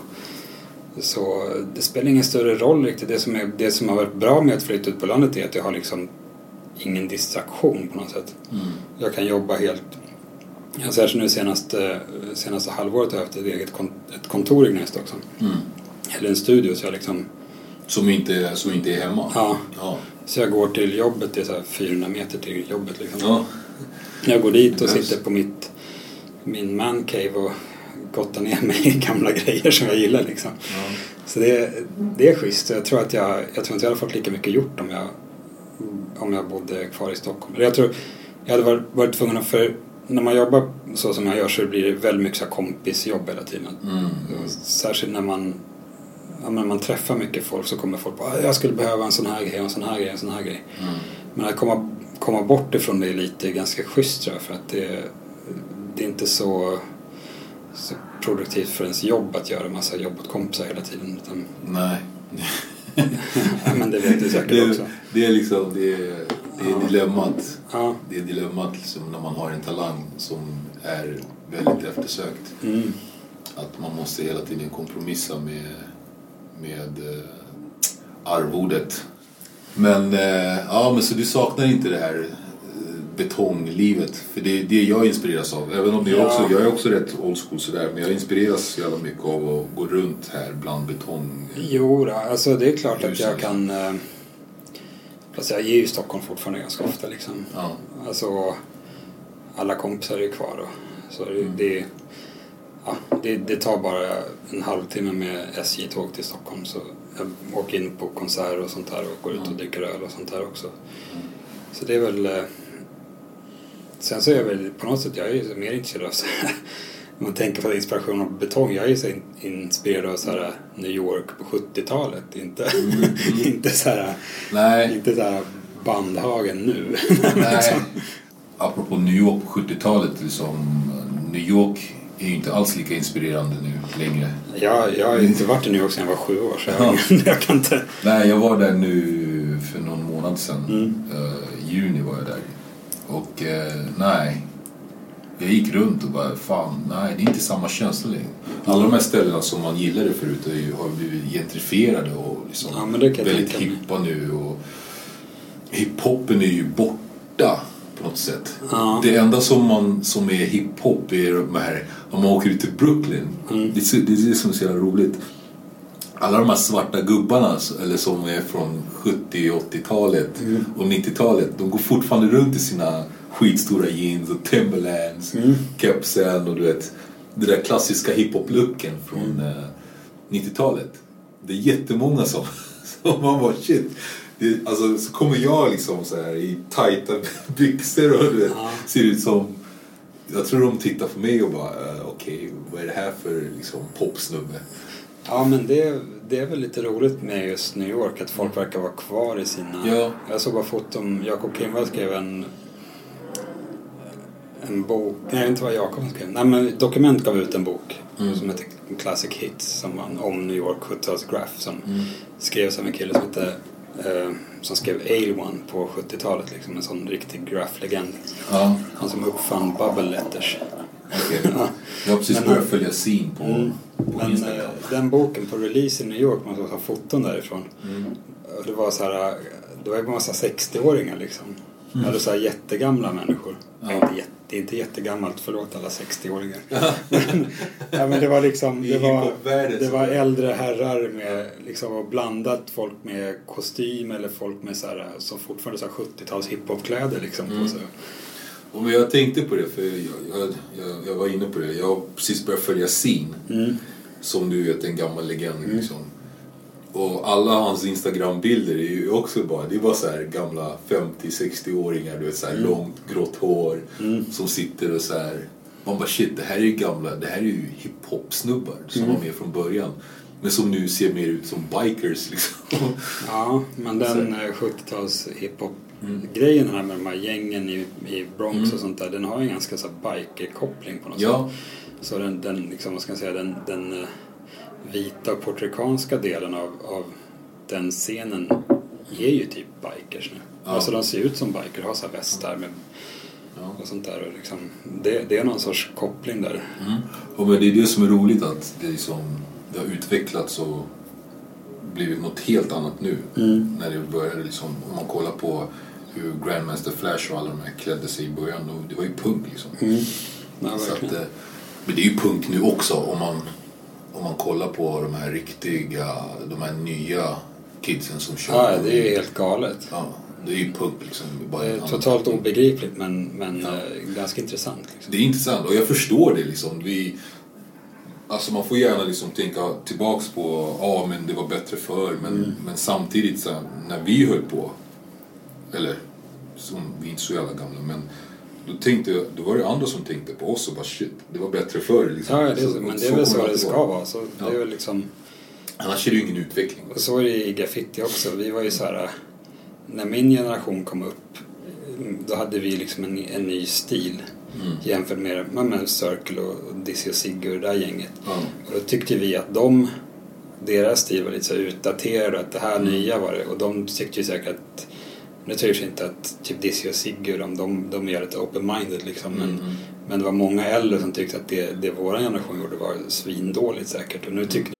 S4: så det spelar ingen större roll riktigt. Det som, är, det som har varit bra med att flytta ut på landet är att jag har liksom ingen distraktion på något sätt.
S5: Mm.
S4: Jag kan jobba helt... Jag säger så nu senaste, senaste halvåret har jag haft ett eget kont- ett kontor i Gnesta också.
S5: Mm.
S4: Eller en studio så jag liksom...
S5: Som inte, som inte är hemma?
S4: Ja.
S5: ja.
S4: Så jag går till jobbet, det är så här fyrahundra meter till jobbet liksom.
S5: Ja.
S4: Jag går dit och sitter på mitt, min man cave och gottar ner mig i gamla grejer som jag gillar liksom.
S5: Ja.
S4: Så det, det är schysst. Jag tror att jag, jag tror inte jag hade fått lika mycket gjort om jag, om jag bodde kvar i Stockholm. Jag tror jag hade varit, varit tvungen att för när man jobbar så som jag gör så blir det väldigt mycket så kompisjobb hela tiden.
S5: Mm.
S4: Särskilt när man, ja, när man träffar mycket folk så kommer folk på att jag skulle behöva en sån här grej, en sån här grej, en sån här grej.
S5: Mm.
S4: Men att komma, komma bort ifrån det är lite ganska schysst tror jag, för att det, det är inte så, så produktivt för ens jobb att göra en massa jobb åt kompisar hela tiden. Utan
S5: nej.
S4: Ja, men det vet du säkert
S5: det,
S4: också.
S5: Det är liksom det är, det är
S4: Ja.
S5: dilemmat.
S4: Ja.
S5: Det är dilemmat liksom när man har en talang som är väldigt eftersökt.
S4: Mm.
S5: Att man måste hela tiden kompromissa med med eh, arvodet. Men eh, ja, men så du saknar inte det här eh, betonglivet, för det är det jag inspireras av. Även om jag
S4: Ja.
S5: också jag är också rätt old school sådär, men jag inspireras så jävla mycket av att gå runt här bland betong.
S4: Jo då, alltså det är klart att
S5: Husen.
S4: jag kan eh, alltså jag är ju i Stockholm fortfarande ganska ofta liksom.
S5: Ja.
S4: Alltså alla kompisar är kvar då. Så det,
S5: Mm.
S4: det, ja, det, det tar bara en halvtimme med S J-tåg till Stockholm, så jag åker in på konserter och sånt där och går ut och dricker öl och sånt där också.
S5: Mm.
S4: Så det är väl eh, sen så är jag väl på något sätt, jag är ju mer intresserad av så här, om man tänker på inspiration av betong, jag är så in, inspirerad av så här New York på sjuttiotalet, inte
S5: Mm.
S4: inte så här
S5: Nej.
S4: inte så här Bandhagen nu.
S5: Nej. Apropå New York på sjuttiotalet, liksom, New York är ju inte alls lika inspirerande nu längre.
S4: Jag, jag har inte varit i New York sedan jag var sju år, så jag, jag kan inte...
S5: Nej, jag var där nu för någon månad sedan.
S4: Mm.
S5: Uh, juni var jag där. Och uh, nej, jag gick runt och bara, fan, nej, det är inte samma känsla längre. Alla de här ställena som man gillade förut är ju, har blivit gentrifierade och liksom
S4: Ja, men det kan jag
S5: väldigt
S4: tänka mig.
S5: hippa nu. Och hiphopen är ju borta på något sätt.
S4: Ja.
S5: Det enda som, man, som är hiphop är de här, om man åker ut till Brooklyn.
S4: Mm.
S5: Det, är, så- det är det som är så jävla roligt. Alla de här svarta gubbarna, eller som är från sjuttio- och åttiotalet
S4: Mm.
S5: och nittiotalet, de går fortfarande runt i sina skitstora jeans och Timberlands,
S4: Mm.
S5: kepsen och du vet, det där klassiska hiphop-looken från
S4: Mm.
S5: eh, nittiotalet. Det är jättemånga som, som man bara shit. Det, alltså, så kommer jag liksom så här i tajta byxor och du vet,
S4: Ja.
S5: ser ut som, jag tror de tittar på mig och bara uh, okej, okay, vad är det här för liksom popsnubbe?
S4: Ja, men det, det är väl lite roligt med just New York, att folk verkar vara kvar i sina...
S5: Ja.
S4: Jag såg bara foton, Jakob Kringvall skrev en en bok, nej, jag vet inte vad Jakob skrev. Nej, men Dokument gav ut en bok
S5: Mm.
S4: som heter Classic Hits, som var om New York sjuttio-tals graph, som
S5: Mm.
S4: skrevs av en kille som hette eh, som skrev Ale One på sjuttiotalet, liksom en sån riktig graph-legend.
S5: Ja,
S4: Han som uppfann bubble letters.
S5: okej.
S4: Ja.
S5: Jag har precis
S4: Men-
S5: börjat följa Scene på,
S4: Mm.
S5: på
S4: Men
S5: Instagram.
S4: eh, den boken på release i New York, man såg ha foton därifrån.
S5: Mm.
S4: Och det var så här, det var ju en massa sextio-åringar liksom. Mm. Eller så här jättegamla människor.
S5: Ja.
S4: Ja. Inte, jätte, det är inte jättegammalt, förlåt alla sextio-åringar. men, ja, men det var liksom, det
S5: I
S4: var,
S5: hiphop-världen
S4: det
S5: så-
S4: var äldre herrar med liksom, och blandat folk med kostym eller folk med så här, som fortfarande så här sjuttio-tals hiphop-kläder liksom
S5: Mm.
S4: på sig.
S5: Och men jag tänkte på det, för jag, jag, jag, jag var inne på det. Jag har precis börjat följa Scene.
S4: Mm.
S5: Som du vet, en gammal legend liksom. Och alla hans Instagram-bilder är ju också bara, det är bara så här gamla femtio-sextio-åringar, du vet, så här
S4: Mm.
S5: långt grått hår
S4: Mm.
S5: som sitter och så här. Man bara shit, det här är ju gamla, det här är ju hiphop-snubbar som
S4: Mm.
S5: var med från början. Men som nu ser mer ut som bikers liksom.
S4: Ja, men den eh, sjuttio-tals hiphop-grejen här med de här gängen i, i Bronx
S5: Mm.
S4: och sånt där, den har ju en ganska så här biker-koppling på något
S5: Ja.
S4: sätt. Så den, den, liksom, vad ska jag säga, den, den eh, vita portorikanska delen av, av den scenen är ju typ bikers nu.
S5: Ja.
S4: Alltså de ser ut som biker, har så här västar med
S5: Ja.
S4: och sånt där. Och liksom, det, det är någon sorts koppling där.
S5: Mm. Och men det är det som är roligt, att det, är som, det har utvecklats och blivit något helt annat nu.
S4: Mm.
S5: När det började liksom, om man kollar på hur Grandmaster Flash och alla de här klädde sig i början, då, det var ju punk liksom.
S4: Mm. Ja,
S5: Så att,
S4: verkligen.
S5: eh, men det är ju punk nu också, om man, om man kollar på de här riktiga, de här nya kidsen som kör.
S4: Ja, det är ju helt galet.
S5: Ja, det är ju punk liksom. Bara
S4: Det
S5: en
S4: är
S5: annan
S4: totalt
S5: punk.
S4: obegripligt, men, men
S5: Ja.
S4: eh, ganska intressant. Liksom.
S5: Det är intressant och jag förstår det liksom. Vi, alltså man får gärna liksom tänka tillbaks på, ja ah, men det var bättre förr, men,
S4: Mm.
S5: men samtidigt så här, när vi höll på, eller som, vi är inte så jävla gamla, men då tänkte jag, då var det andra som tänkte på oss och bara shit, det var bättre förr liksom.
S4: Ja, det är,
S5: Så-
S4: men
S5: och
S4: det är väl så
S5: kommer
S4: det
S5: alltid
S4: ska vara. Så
S5: Ja.
S4: det är väl liksom,
S5: Annars är det ju ingen utveckling.
S4: så är det i graffiti också. Vi var ju så här, när min generation kom upp, då hade vi liksom en, en ny stil
S5: Mm.
S4: jämfört med, med Circle och Dizzy och Sigge och det där gänget.
S5: Ja.
S4: Och då tyckte vi att de deras stil var lite så utdaterad och att det här mm. nya var det. Och de tyckte ju säkert att, nu tror jag inte att typ Dizzy och Sigge, de, de, de är lite open-minded liksom. Men, mm. men det var många äldre som tyckte att det, det vår generation gjorde var svindåligt säkert. Och nu tyckte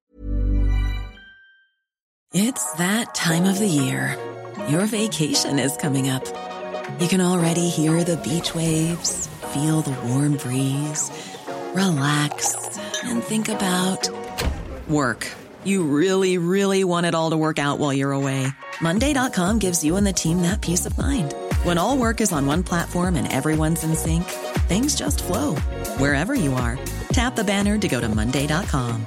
S6: It's that time of the year. Your vacation is coming up. You can already hear the beach waves, feel the warm breeze, relax, and think about work. You really, really want it all to work out while you're away. Monday dot com gives you and the team that peace of mind. When all work is on one platform and everyone's in sync, things just flow. Wherever you are, tap the banner to go to Monday dot com.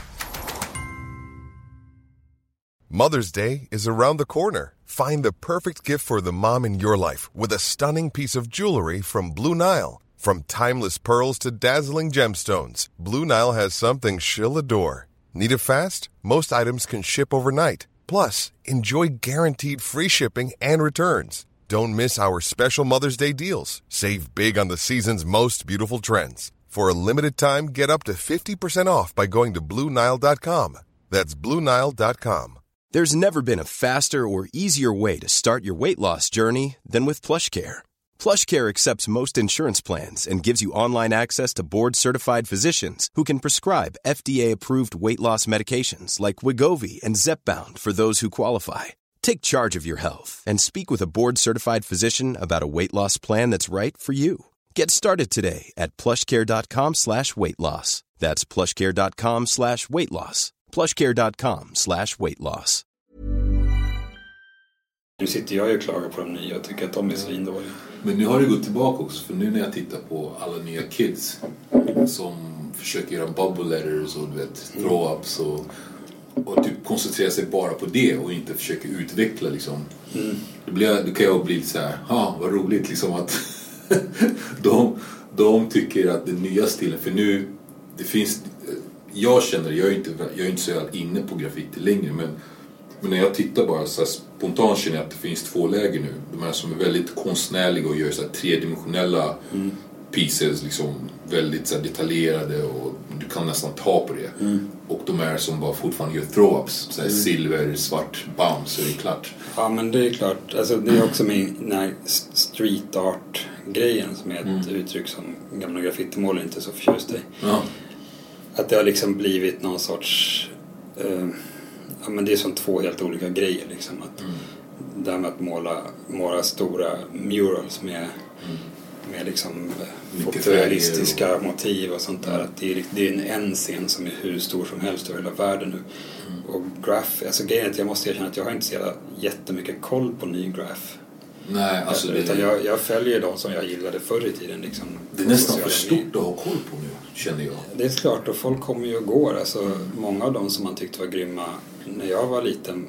S7: Mother's Day is around the corner. Find the perfect gift for the mom in your life with a stunning piece of jewelry from Blue Nile. From timeless pearls to dazzling gemstones, Blue Nile has something she'll adore. Need it fast? Most items can ship overnight. Plus, enjoy guaranteed free shipping and returns. Don't miss our special Mother's Day deals. Save big on the season's most beautiful trends. For a limited time, get up to fifty percent off by going to Blue Nile dot com. That's Blue Nile dot com.
S8: There's never been a faster or easier way to start your weight loss journey than with PlushCare. PlushCare accepts most insurance plans and gives you online access to board-certified physicians who can prescribe F D A-approved weight loss medications like Wegovy and Zepbound for those who qualify. Take charge of your health and speak with a board-certified physician about a weight loss plan that's right for you. Get started today at plushcare.com slash weight loss. That's plushcare.com slash weight loss. plushcare.com slash weight loss.
S4: Nu sitter jag ju och klagar på de nya och tycker att de är svindåliga.
S5: Men nu har det gått tillbaka också, för nu när jag tittar på alla nya kids som försöker göra bubble letters och du vet, throw-ups och, och typ koncentrera sig bara på det och inte försöka utveckla liksom. Mm. Då, blir, då kan jag bli lite så här, ja vad roligt liksom att de, de tycker att den nya stilen, för nu det finns, jag känner, jag är inte, jag är inte så inne på graffiti längre, men Men när jag tittar bara så här, spontant känner jag att det finns två läger nu. De här som är väldigt konstnärliga och gör så här tredimensionella mm. pieces, liksom väldigt så här, detaljerade och du kan nästan ta på det. Mm. Och de här som bara fortfarande gör throw-ups, så här, mm. silver, svart, bam, så är det klart. Ja,
S4: men det är klart. Alltså, det är också min den här street art-grejen som är ett mm. uttryck som gamla graffitimålare inte är så förtjust i. Ja. Att det har liksom blivit någon sorts... Uh, Ja, men det är som två helt olika grejer liksom. Att mm. det här med att måla, måla stora murals med, mm. med liksom fotorealistiska och... motiv och sånt där. Att det är, det är en, en scen som är hur stor som helst över hela världen nu. Mm. Och graph, alltså grejen är att jag måste erkänna att jag har inte så jättemycket koll på ny graph.
S5: Nej, alltså det...
S4: Utan jag, jag följer de som jag gillade förr i tiden liksom.
S5: Det är nästan för stort att ha koll på nu, känner jag.
S4: Det är klart, och folk kommer ju och går. Alltså, mm. många av dem som man tyckte var grymma när jag var liten,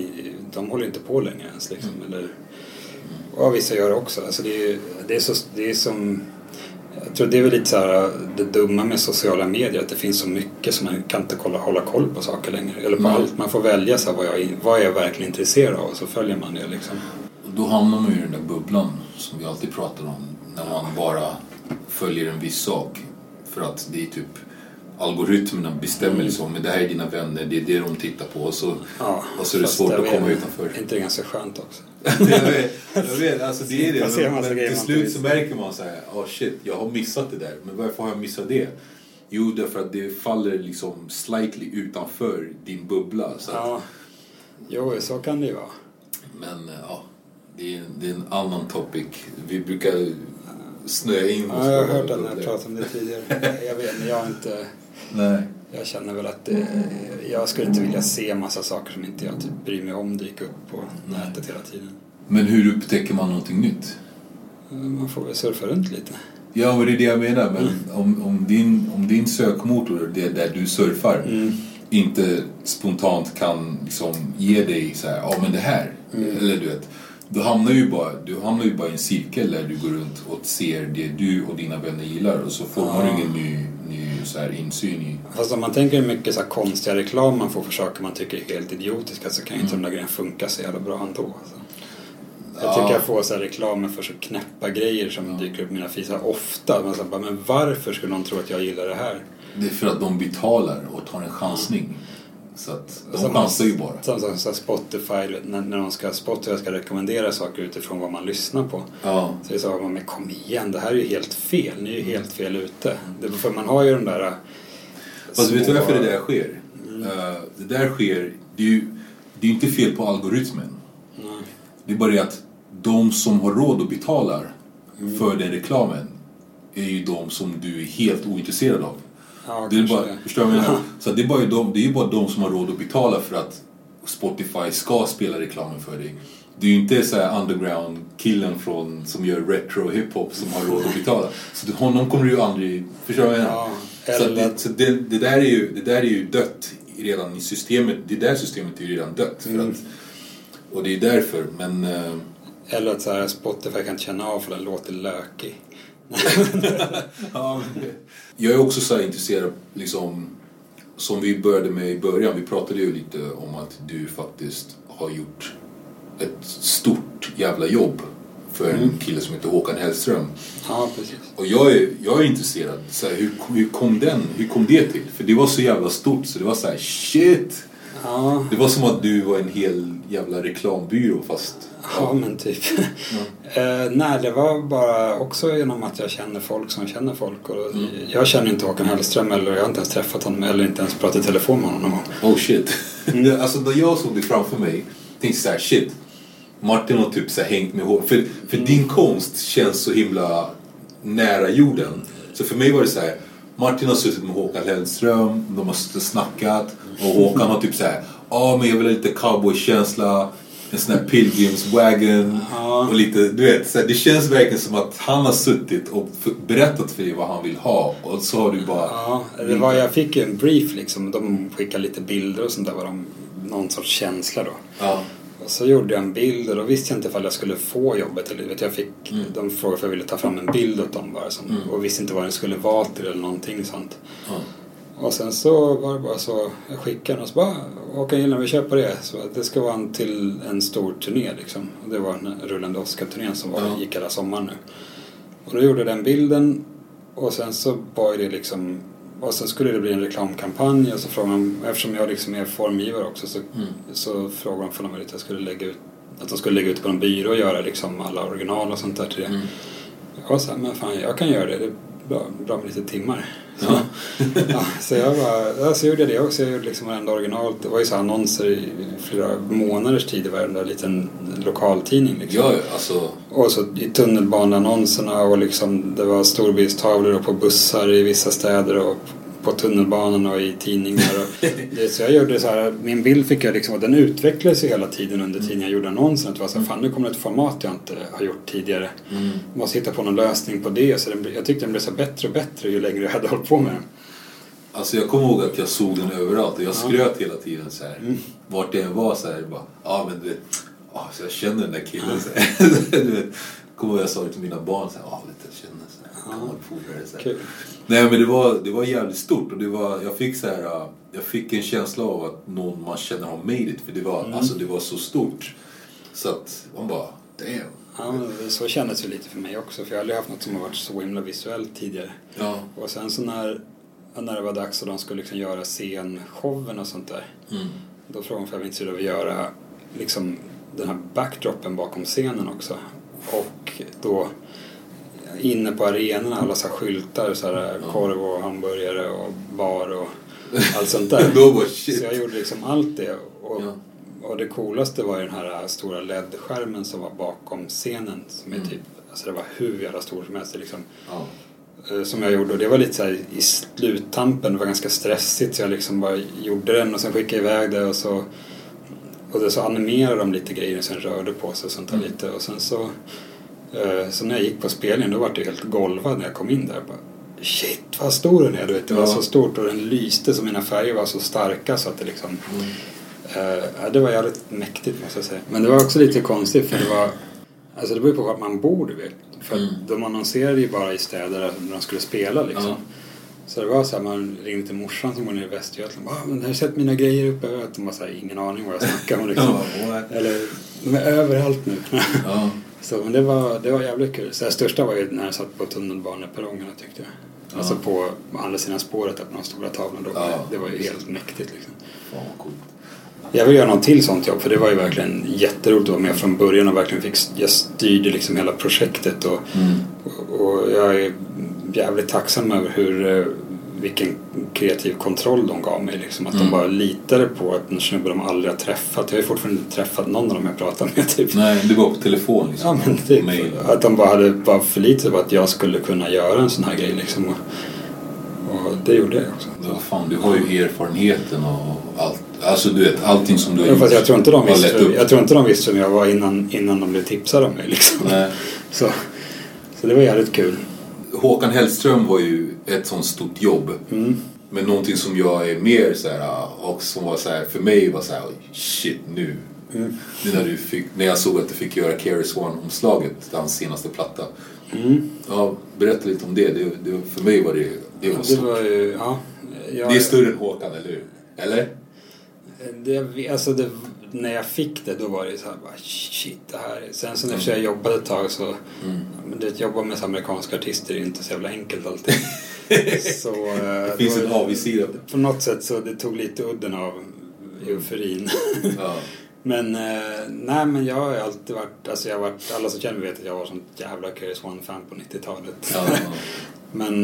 S4: de håller inte på längre ens liksom. Mm. Eller, och vissa gör det också. Alltså, det, är, det, är så, det är som... Jag tror det är väl lite så här, det dumma med sociala medier, att det finns så mycket som man kan inte kolla, hålla koll på saker längre. Eller på mm. allt. Man får välja så här, vad, jag, vad jag är verkligen intresserad av, och så följer man det liksom.
S5: Då hamnar man ju i den där bubblan som vi alltid pratar om, när man bara följer en viss sak för att det är typ algoritmerna bestämmer mm. liksom, men det här är dina vänner, det är det de tittar på, och så, ja, och så är det svårt att komma vet, utanför.
S4: Inte det ganska skönt också?
S5: jag vet, jag vet, alltså det är det, men, men till slut så märker man så här, oh shit, jag har missat det där, men varför har jag missat det? Jo, därför att det faller liksom slightly utanför din bubbla. Så
S4: ja,
S5: att,
S4: jo, så kan det ju vara.
S5: Men ja, det är, det är en annan topic. Vi brukar snöa in.
S4: Ja, jag har hört att jag pratat om det tidigare. Jag vet, men jag har inte...
S5: Nej.
S4: Jag känner väl att det, jag skulle inte vilja se massa saker som inte jag typ bryr mig om dyka upp på Nej. nätet hela tiden.
S5: Men hur upptäcker man någonting nytt?
S4: Man får väl surfa runt lite.
S5: Ja, men det är det jag menar. Men mm. om, om, din, om din sökmotor, det är där du surfar, mm. inte spontant kan liksom ge dig så här, ja men det här, mm. eller du vet, då hamnar ju bara, du hamnar ju bara i en cirkel där du går runt och ser det du och dina vänner gillar, och så får man ja. ingen ny, ny så här insyn i. Fast
S4: om man tänker mycket så här konstiga reklam man får för saker man tycker är helt idiotiska, så kan ju inte mm. de där grejerna funka så jävla bra ändå. Alltså. Jag tycker jag får så här reklamer för så knäppa grejer som ja. dyker upp i mina fisar ofta. Man säger bara, men varför skulle någon tro att jag gillar det här?
S5: Det är för att de betalar och tar en chansning. Så att de chansar ju bara.
S4: Som, som, som Spotify, när, när de ska, Spotify ska rekommendera saker utifrån vad man lyssnar på.
S5: Ja.
S4: Så det sa man, men kom igen, det här är ju helt fel. Ni är ju helt fel ute. Det, för man har ju de där...
S5: Fast små... vet du varför det där sker? Mm. Uh, det där sker, det är ju det är inte fel på algoritmen.
S4: Nej.
S5: Det är bara det att de som har råd och betalar
S4: mm.
S5: för den reklamen är ju de som du är helt ointresserad av.
S4: Ja,
S5: det är bara,
S4: det.
S5: Förstår du vad jag menar? Så det är bara de, det är bara de som har råd att betala för att Spotify ska spela reklamen för dig. Det är ju inte så här underground killen från som gör retro hiphop som har råd att betala. Så det, honom kommer du ju aldrig, förstår du vad jag menar?
S4: Ja,
S5: så det, så det, det där är ju det där är ju dött redan i systemet. Det där systemet är ju redan dött för
S4: mm.
S5: att, och det är därför, men
S4: eller att så här, Spotify kan känna av för den låter lökig.
S5: Ja, jag är också så här intresserad liksom, som vi började med i början. Vi pratade ju lite om att du faktiskt har gjort ett stort jävla jobb för
S4: mm.
S5: en kille som heter Håkan Hellström.
S4: Ja, precis.
S5: Och jag är, jag är intresserad så här, hur, hur kom den hur kom det till? För det var så jävla stort så det var så här shit.
S4: Ja.
S5: Det var som att du var en hel jävla reklambyrå fast...
S4: Ja, ja men typ. Ja. eh, nej, det var bara också genom att jag känner folk som känner folk. Och mm. Jag känner inte Håkan Hellström eller jag har inte ens träffat honom eller inte ens pratat i telefon med honom.
S5: Oh shit. Mm. Alltså när jag såg det framför mig tänkte jag så här, shit. Martin har typ så här hängt med Håkan. För, för mm. din konst känns så himla nära jorden. Så för mig var det så här. Martin har suttit med Håkan Hellström. De har suttit och snackat. Och Håkan har typ så här. Ja, men jag vill ha lite cowboykänsla. En sån här pilgrimswagon.
S4: Ja.
S5: Och lite, du vet. Så här, det känns verkligen som att han har suttit och berättat för dig vad han vill ha. Och så har du bara...
S4: Ja, det var, jag fick ju en brief liksom. De skickade lite bilder och sånt där. Var de, någon sorts känsla då.
S5: Ja.
S4: Och så gjorde jag en bild och då visste jag inte ifall jag skulle få jobbet eller vet jag fick mm. de frågade för jag ville ta fram en bild åt dem bara som, mm. och visste inte vad det skulle vara till eller någonting sånt. Mm. Och sen så var det bara så jag skickade och så bara Håkan gillar vi köper det så det ska vara en till en stor turné liksom. Och det var en rullande Oscar-turnén som var, mm. gick hela sommaren nu. Och då gjorde jag den bilden och sen så var det liksom och sen skulle det bli en reklamkampanj och så frågade de, eftersom jag liksom är formgivare också så, mm. så frågade de för dem att jag skulle lägga ut att de skulle lägga ut på en byrå och göra liksom alla original och sånt där till det. Mm. Jag sa, men fan jag kan göra det, det är bra, bra med lite timmar. Så, ja. ja, så jag bara, ja, så gjorde jag det också, jag gjorde liksom varenda original, det var ju så annonser i flera månaders tid i varenda liten lokaltidning liksom.
S5: Ja, alltså. Och
S4: så i tunnelbaneannonserna och liksom det var storbilstavlor på bussar i vissa städer och på tunnelbanan och i tidningar och det, så jag gjorde så här, min bild fick jag liksom, och den utvecklades hela tiden under tiden jag gjorde annonsen, att det var så här, fan nu kommer ett format jag inte har gjort tidigare. Mm. Jag måste hitta på någon lösning på det, så den, jag tyckte den blev så bättre och bättre ju längre jag hade hållit på med den.
S5: Alltså jag kommer ihåg att jag såg den överallt och jag skröt ja. hela tiden så här. Mm. Vart det än var så här, bara, ja men det, ah, så jag känner den där killen så här. Du vet, kommer jag sa till mina barn så här, ja lite jag känner så här, kan man fordra det så här. Cool. Nej men det var det var jävligt stort och det var jag fick så här jag fick en känsla av att någon man känner har made it för det var mm. alltså det var så stort så att man bara damn.
S4: Ja, men så kändes det lite för mig också för jag har aldrig haft något som har varit så himla visuellt tidigare.
S5: Ja.
S4: Och sen så när när det var dags och de skulle liksom göra scenshowen och sånt där. Mm. Då frågade de för jag inte skulle göra liksom den här backdropen bakom scenen också. Och då inne på arenorna alla så här skyltar så här ja. korv och hamburgare och bar och allt sånt där.
S5: Då var shit.
S4: Så jag gjorde liksom allt det och,
S5: ja.
S4: och det coolaste var ju den här stora L E D-skärmen som var bakom scenen som är mm. typ alltså det var hur jävla stor som helst liksom.
S5: Ja.
S4: Som jag gjorde och det var lite så här i sluttampen, det var ganska stressigt så jag liksom bara gjorde den och sen skickade jag iväg det och så och det så animerade de lite grejer och sen rörde på sig och sånt där mm. lite och sen så så när jag gick på spelningen då var det helt golvad när jag kom in där bara, shit vad stor den är du vet, det var ja. så stort och den lyste så mina färger var så starka så att det liksom mm. uh, det var jävligt mäktigt måste jag säga men det var också lite konstigt för det var alltså det beror på vart man bor du vet för mm. de annonserade ju bara i städer där de skulle spela liksom ja. Så det var så här, man ringde till morsan som var nere i Västergötland ah, men har sett mina grejer uppe över att de var så här, ingen aning vad jag snackar om liksom. ja, eller de är överallt nu
S5: ja.
S4: Så men det var, det var jävligt kul. Så det största var ju när jag satt på tunnelbaneperrongerna tyckte jag. Ja. Alltså på andra sidan spåret där på de stora tavlan. Då. Ja. Det var ju helt mäktigt liksom.
S5: Ja, coolt.
S4: Jag vill göra något till sånt jobb för det var ju verkligen jätteroligt att vara med från början och verkligen fick, jag styrde liksom hela projektet och, mm. och, och jag är jävligt tacksam över hur, vilken kreativ kontroll de gav mig liksom, att mm. de bara litade på att en snubbe de aldrig har träffat. Jag har ju fortfarande inte träffat någon av dem jag pratat med typ.
S5: Nej, det var på telefon liksom.
S4: Ja, men typ, att de bara hade bara förlitat på att jag skulle kunna göra en sån här grej liksom och, och det gjorde jag också.
S5: Ja, fan, du har ju erfarenheten och allt. Alltså du vet, allting som du har
S4: ja,
S5: gjort.
S4: Jag tror inte de visste, jag tror inte de visste vem jag var innan, innan de blev tipsade om mig liksom. Nej. Så, så det var jävligt kul.
S5: Håkan Hellström var ju ett sånt stort jobb. Mm. Men någonting som jag är mer så här, och som var så här, för mig var så här, shit nu. Mm. Nu när, du fick, när jag såg att du fick göra K R S One-omslaget, hans senaste platta. Mm. Ja, berätta lite om det. det, det för mig var det, det var,
S4: det var ju, ja, jag,
S5: det är större än Håkan, eller hur? Eller?
S4: Det, alltså det, när jag fick det då var det så här bara, shit det här. Sen så när mm. jag jobbade ett tag så mm. det, jobba med amerikanska artister är inte så jävla enkelt alltid. Så,
S5: det finns en avigsida.
S4: På något sätt så det tog lite udden av euforin. Ja. Men nej, men jag har alltid varit, alltså jag har varit, alla som känner vet att jag var sånt jävla K R S One-fan på nittiotalet. Ja. Men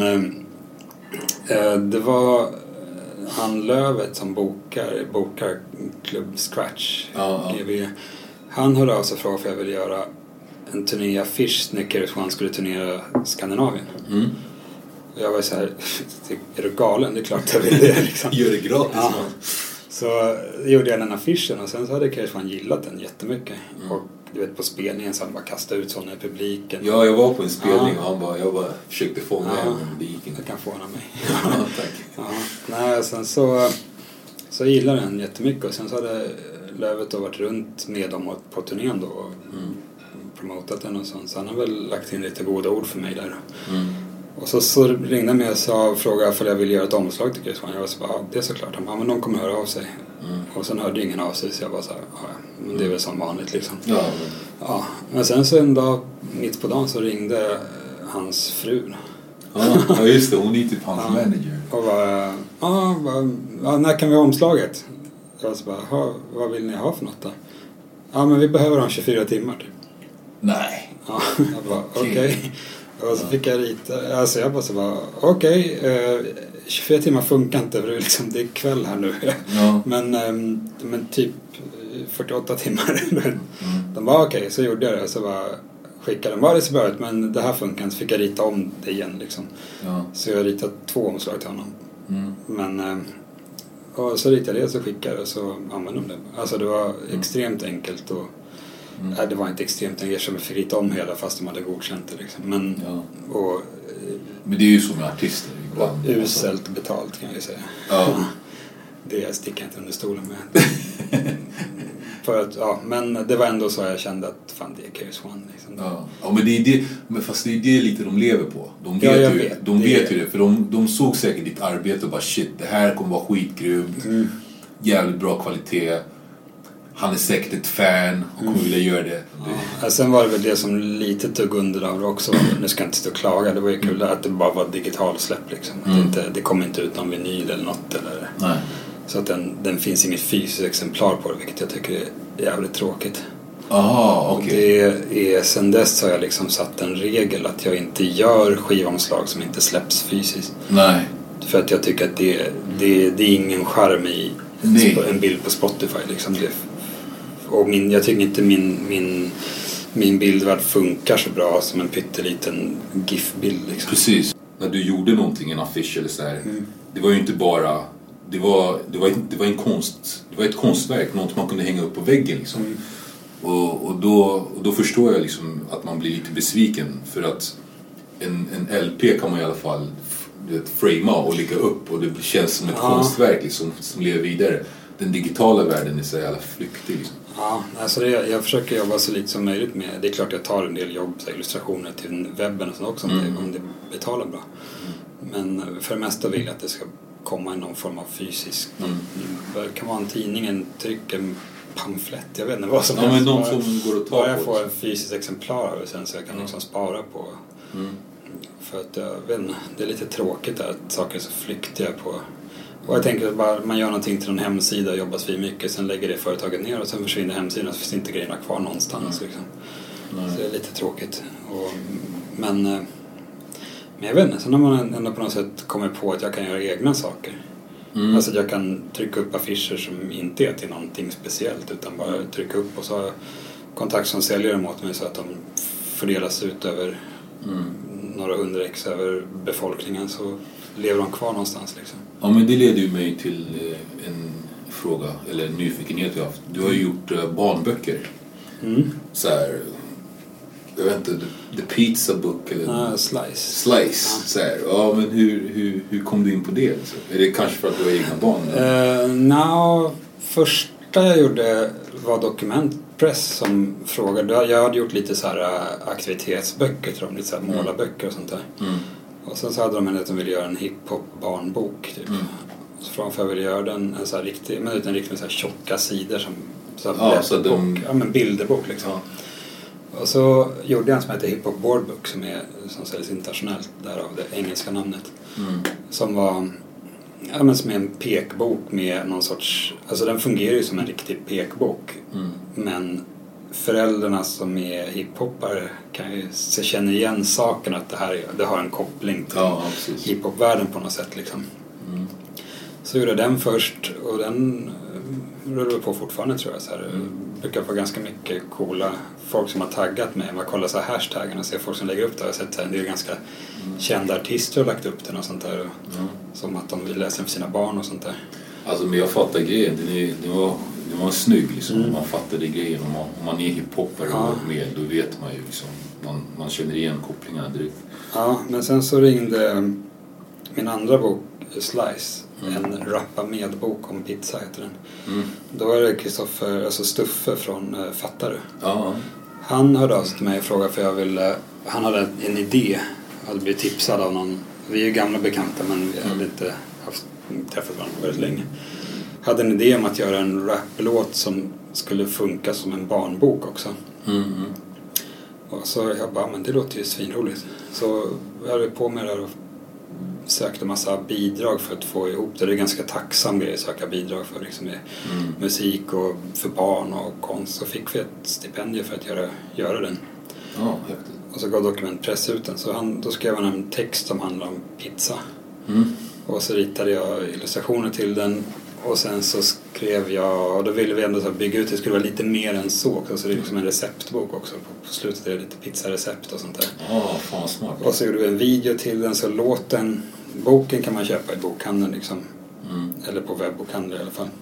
S4: äh, det var han Lövet som bokar, bokar Club Scratch. Ja, ja. G V. Han hörde av sig från för jag ville göra en turnéaffisch när K R S One skulle turnera Skandinavien. Mm. Jag var så här, är du galen? Det är klart jag vill det. Liksom.
S5: Gör det gratis. Ja.
S4: Så gjorde jag den affischen och sen så hade K R S One gillat den jättemycket. Mm. Och du vet på spelningen så han bara kastade ut sådana i publiken.
S5: Ja, jag var på en spelning ja. och han bara, jag bara försökte fånga ja. en men det gick inte.
S4: Du kan fånga mig.
S5: Ja, tack.
S4: Ja. Nej, sen så, så gillade den jättemycket och sen så hade Lövet då varit runt med dem på turnén då och mm. promotat den och sånt. Så han har väl lagt in lite goda ord för mig där. Mm. Och så, så ringde han mig och sa, och frågade om jag ville göra ett omslag till K R S One. Jag var så bara, ja, det är såklart. Han bara, men de kommer höra av sig. Mm. Och sen hörde ingen av sig så jag var så här, ja, men det är väl som vanligt liksom. Ja, men... ja. Men sen så en dag, mitt på dagen så ringde hans fru.
S5: Ja, just det. Hon är typ hans ja. manager.
S4: Och bara, ja, bara, ja, när kan vi ha omslaget? Jag var så bara, vad vill ni ha för något då? Ja, men vi behöver ha tjugofyra timmar typ.
S5: Nej.
S4: Ja, jag bara, okej. Okay. Och så fick jag rita, alltså jag bara så bara, okej, okay, eh, tjugofyra timmar funkar inte för det är, liksom, det är kväll här nu. Ja. men, eh, men typ fyrtioåtta timmar. mm. De bara okej, okay, så gjorde jag det. Så bara skickade de, var det så bra ut, men det här funkar inte. Så fick jag rita om det igen liksom. Ja. Så jag ritade två omslag till honom. Mm. Men, eh, och så ritade jag det, så skickade jag och så använde de det. Alltså det var mm. extremt enkelt och Mm. Nej, det var inte extremt engagerat. Jag fick rita om hela fast de hade godkänt det liksom. Men,
S5: ja.
S4: och,
S5: men det är ju som med artister
S4: ibland. Uselt betalt kan jag säga. Ja. Det sticker jag inte under stolen med. För att, ja, men det var ändå så jag kände att fan, det är K R S One liksom.
S5: Ja. Ja, men det är det, men fast det är det lite de lever på. De vet ja, ju vet. De vet ju det, för de, de såg säkert ditt arbete och bara shit, det här kommer vara skitgrymt. Mm. Jävligt bra kvalitet. Han är säkert ett fan och kommer vilja göra det.
S4: Ja. Sen var det väl det som lite tog under av det också. Nu ska jag inte stå och klaga. Det var ju kul att det bara var digital släpp liksom. Mm. Det, inte, det kom inte ut någon vinyl eller något. Eller.
S5: Nej.
S4: Så att den, den finns inget fysiskt exemplar på det, vilket jag tycker är jävligt tråkigt.
S5: Aha, okej.
S4: Okay. Det är, sen dess har jag liksom satt en regel att jag inte gör skivomslag som inte släpps fysiskt.
S5: Nej.
S4: För att jag tycker att det, det, det är ingen charm i Nej. en bild på Spotify liksom. Det, och min, jag tycker inte min, min, min bildvärld funkar så bra som en pytteliten GIF-bild liksom.
S5: Precis. När du gjorde någonting, en affisch eller så här, mm. det var ju inte bara det var, det var, det var en konst, det var ett konstverk, något man kunde hänga upp på väggen liksom. Mm. och, och, då, och då förstår jag liksom att man blir lite besviken, för att en, en L P kan man i alla fall vet, framea och lägga upp och det känns som ett ja. konstverk liksom, som lever vidare. Den digitala världen är så jävla flyktig liksom.
S4: Ja, alltså det, jag försöker jobba så lite som möjligt med. Det är klart jag tar en del jobb, så illustrationer till webben och så också, mm. om, det, om det betalar bra. Mm. Men för det mesta vill jag att det ska komma i någon form av fysisk. Mm. Det kan vara en tidning, en tryck, en pamflett, jag vet inte vad som
S5: ja, helst. Men någon som går att ta
S4: bara jag
S5: på.
S4: får en fysisk exemplar av det sen så jag kan
S5: mm.
S4: liksom spara på.
S5: Mm.
S4: För att jag vet inte, det är lite tråkigt att saker är så flyktiga på. Och jag tänker att bara man gör någonting till en hemsida och jobbar så mycket, sen lägger det företaget ner och sen försvinner hemsidan så finns inte grejerna kvar någonstans. Mm. Liksom. Mm. Så det är lite tråkigt. Och, men, men jag vet inte, så när man ändå på något sätt kommer på att jag kan göra egna saker. Mm. Alltså att jag kan trycka upp affischer som inte är till någonting speciellt utan bara trycka upp och så har jag kontakt som säljer dem åt mig så att de fördelas ut över mm. några hundra ex över befolkningen så lever de kvar någonstans liksom.
S5: Ja, men det leder ju mig till en fråga eller en nyfikenhet jag har haft. Du har ju gjort barnböcker. Mm. Så här, jag vet inte, The, the Pizza Book eller
S4: uh, Slice.
S5: Slice, ja. Så här. Ja, men hur, hur, hur kom du in på det? Alltså? Är det kanske för att du har egna barn?
S4: Uh, no, första jag gjorde var Dokumentpress som frågade. Jag hade gjort lite så här aktivitetsböcker, tror jag, lite så här målarböcker och sånt där. Mm. Och sen så hade de en att de ville göra en hiphop barnbok typ. Mm. Så från för jag ville göra den en så här riktig, men utan riktigt så här tjocka sidor som så här
S5: ja, så de...
S4: ja, men bilderbok liksom. Ja. Och så gjorde jag en som heter Hiphop Boardbook som är som säljs internationellt, därav det engelska namnet. Mm. Som var ja, men som är en pekbok med någon sorts, alltså den fungerar ju som en riktig pekbok. Mm. Men föräldrarna som är hiphoppare kan ju se, känna igen saken att det här det har en koppling till
S5: ja,
S4: hiphopvärlden på något sätt liksom. Mm. Så gjorde jag den först och den rullar på fortfarande tror jag så här. Mm. Brukar få ganska mycket coola folk som har taggat mig. Man kollar så här hashtaggen och ser folk som lägger upp det. Jag har sett en del ganska mm. kända artister har lagt upp den och sånt där. Mm. Som att de vill läsa för sina barn och sånt där.
S5: Alltså men jag fattar grejen. Den, är, den, var, den var snygg liksom. Mm. Man fattade grejen. Om man, om man är hiphopper ja. och med då vet man ju liksom. Man, man känner igen kopplingarna direkt.
S4: Ja, men sen så ringde min andra bok Slice. Mm. En rappa medbok om pizza heter den. Mm. Då är det Kristoffer, alltså Stuffe från uh, Fattar.
S5: Ja.
S4: Han hörde av sig till mig och frågade för jag ville, han hade en idé. Hade blivit tipsad av någon, vi är ju gamla bekanta men vi hade inte haft, träffat varandra väldigt länge. Hade en idé om att göra en raplåt som skulle funka som en barnbok också. Mm. Och så jag bara, men det låter ju svinroligt. Så jag hade på med det här och sökte massa bidrag för att få ihop det. Det är ganska tacksam grej att söka bidrag för liksom med mm. musik och för barn och konst. Så fick vi ett stipendium för att göra, göra den.
S5: Ja, häftigt.
S4: Och så gav Dokumentpress ut den. Så han, då skrev han en text som handlar om pizza. Mm. Och så ritade jag illustrationer till den. Och sen så skrev jag, och då ville vi ändå så bygga ut, det skulle vara lite mer än så också. Så det är liksom en receptbok också. På slutet är det lite pizzarecept och sånt där.
S5: Ja, oh, fan smart.
S4: Och så gjorde vi en video till den, så låten, boken kan man köpa i bokhandeln liksom. Mm. Eller på webbokhandeln i alla fall.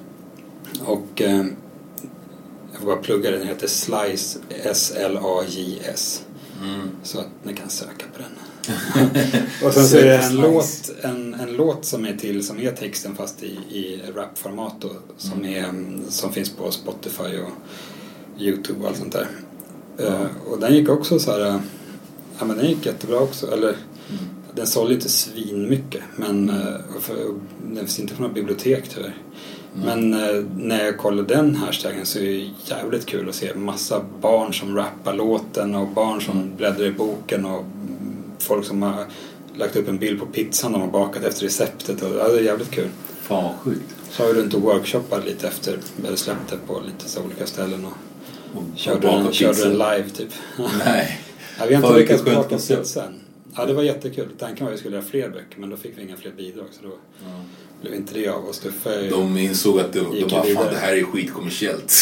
S4: Och eh, jag får bara plugga den, den heter Slice, S L A J S. Mm. Så att ni kan söka på den. Och sen så är det en låt, en, en låt som är till, som är texten fast i, i rapformat då, som, är, som finns på Spotify och YouTube och allt sånt där. Mm. Uh, och den gick också så här, ja men den gick jättebra också, eller mm. den sålde inte svin mycket, men uh, för, den finns inte från något bibliotek tyvärr. Mm. Men uh, när jag kollade den hashtaggen så är det jävligt kul att se massa barn som rappar låten och barn som mm. bläddrar i boken och folk som har lagt upp en bild på pizzan de har bakat efter receptet. Och, ja, det är jävligt kul.
S5: Fan vad sjukt.
S4: Så har vi runt och workshoppade lite efter. Eller släppte på lite så olika ställen. Och, och körde, en, körde en live typ.
S5: Nej.
S4: Ja, vi har inte lyckats baka pizzan. Ja, det var jättekul. Tanken var att vi skulle göra fler böcker. Men då fick vi inga fler bidrag. Så då ja. blev inte det av. Och Stuffe
S5: de insåg att de, de bara, fan det här är skitkommersiellt.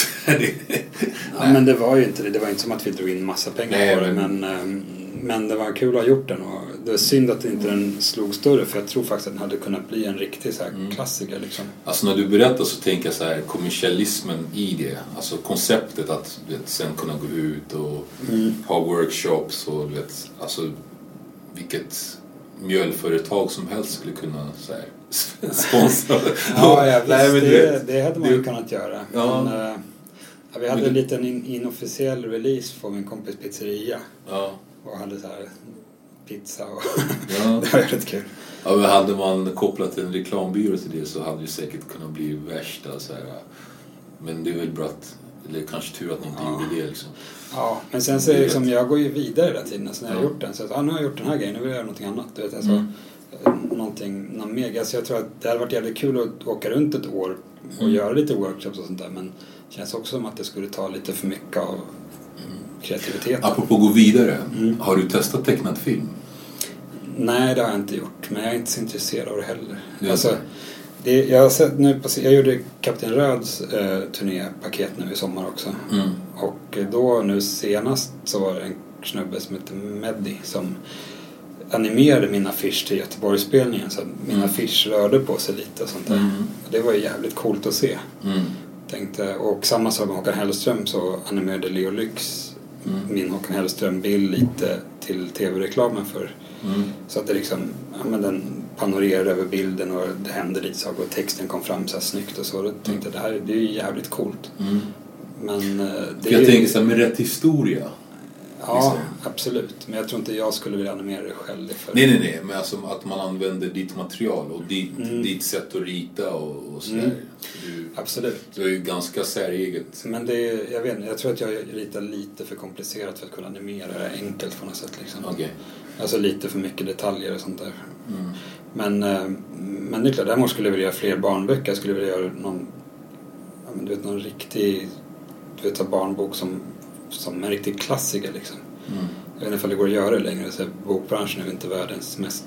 S4: Ja, men det var ju inte det. Det var inte som att vi drog in massa pengar Nej, på det. Men... men Men det var kul att ha gjort den och det är synd att inte den slog större för jag tror faktiskt att den hade kunnat bli en riktig så här mm. klassiker liksom.
S5: Alltså när du berättar så tänker jag så här kommersialismen i det, alltså konceptet att vet, sen kunna gå ut och mm. ha workshops och vet, alltså vilket mjölföretag som helst skulle kunna så här sponsra.
S4: Ja, ja Nej, men det, det hade man ju kunnat göra.
S5: Ja.
S4: Men, uh, ja, vi hade en liten in, inofficiell release på min kompis pizzeria.
S5: Ja.
S4: Och hade så här pizza och
S5: ja.
S4: det var rätt kul.
S5: Ja, men hade man kopplat en reklambyrå till det så hade det säkert kunnat bli värsta så här Men det är väl bra att, eller kanske tur att ni inte
S4: ja.
S5: gjorde det liksom.
S4: Ja, men sen så är det liksom, jag går ju vidare hela tiden. Så när jag har gjort den så att, ah, nu har jag gjort den här grejen, nu vill jag göra någonting annat. Du vet, alltså, mm. någonting, någon mega. Så jag tror att det hade varit jävligt kul att åka runt ett år och mm. göra lite workshops och sånt där. Men det känns också som att det skulle ta lite för mycket av mm. kreativitet.
S5: Apropå gå vidare,
S4: mm.
S5: har du testat tecknat film?
S4: Nej, det har jag inte gjort. Men jag är inte så intresserad av det heller. Det alltså, det, jag har sett nu på, jag gjorde Kapten Röds eh, turnépaket nu i sommar också.
S5: Mm.
S4: Och då nu senast så var det en snubbe som heter Meddi som animerade min affisch till Göteborgsspelningen. Så min mm. affisch rörde på sig lite och sånt där. Mm. Och det var ju jävligt coolt att se. Mm. Tänkte, och samma sak med Håkan Hellström så animerade Leo Lyx mm. min Håkan Hellström-bild lite till tv-reklamen för. Mm. Så att det liksom, ja, men den panorerade över bilden och det hände lite saker och texten kom fram så här snyggt och så. Då tänkte jag, det här det är ju jävligt coolt. Mm. Men det
S5: jag
S4: är,
S5: tänker så här, med rätt historia.
S4: Ja,
S5: liksom.
S4: Absolut. Men jag tror inte jag skulle vilja animera det själv. För...
S5: Nej, nej, nej. Men alltså att man använder ditt material och ditt,
S4: mm.
S5: ditt sätt att rita och, och sådär.
S4: Mm.
S5: Du,
S4: absolut.
S5: Det är ju ganska säreget.
S4: Men det är, jag vet inte, jag tror att jag ritar lite för komplicerat för att kunna animera det enkelt på något sätt. Liksom.
S5: Okay.
S4: Alltså lite för mycket detaljer och sånt där.
S5: Mm.
S4: Men, men det är klart, däremot skulle jag vilja göra fler barnböcker. Jag skulle vilja göra någon, ja, men du vet, någon riktig du vet, en barnbok som, som en riktig klassiker liksom. Mm. Jag vet inte om det går att göra det längre. Så bokbranschen är ju inte världens mest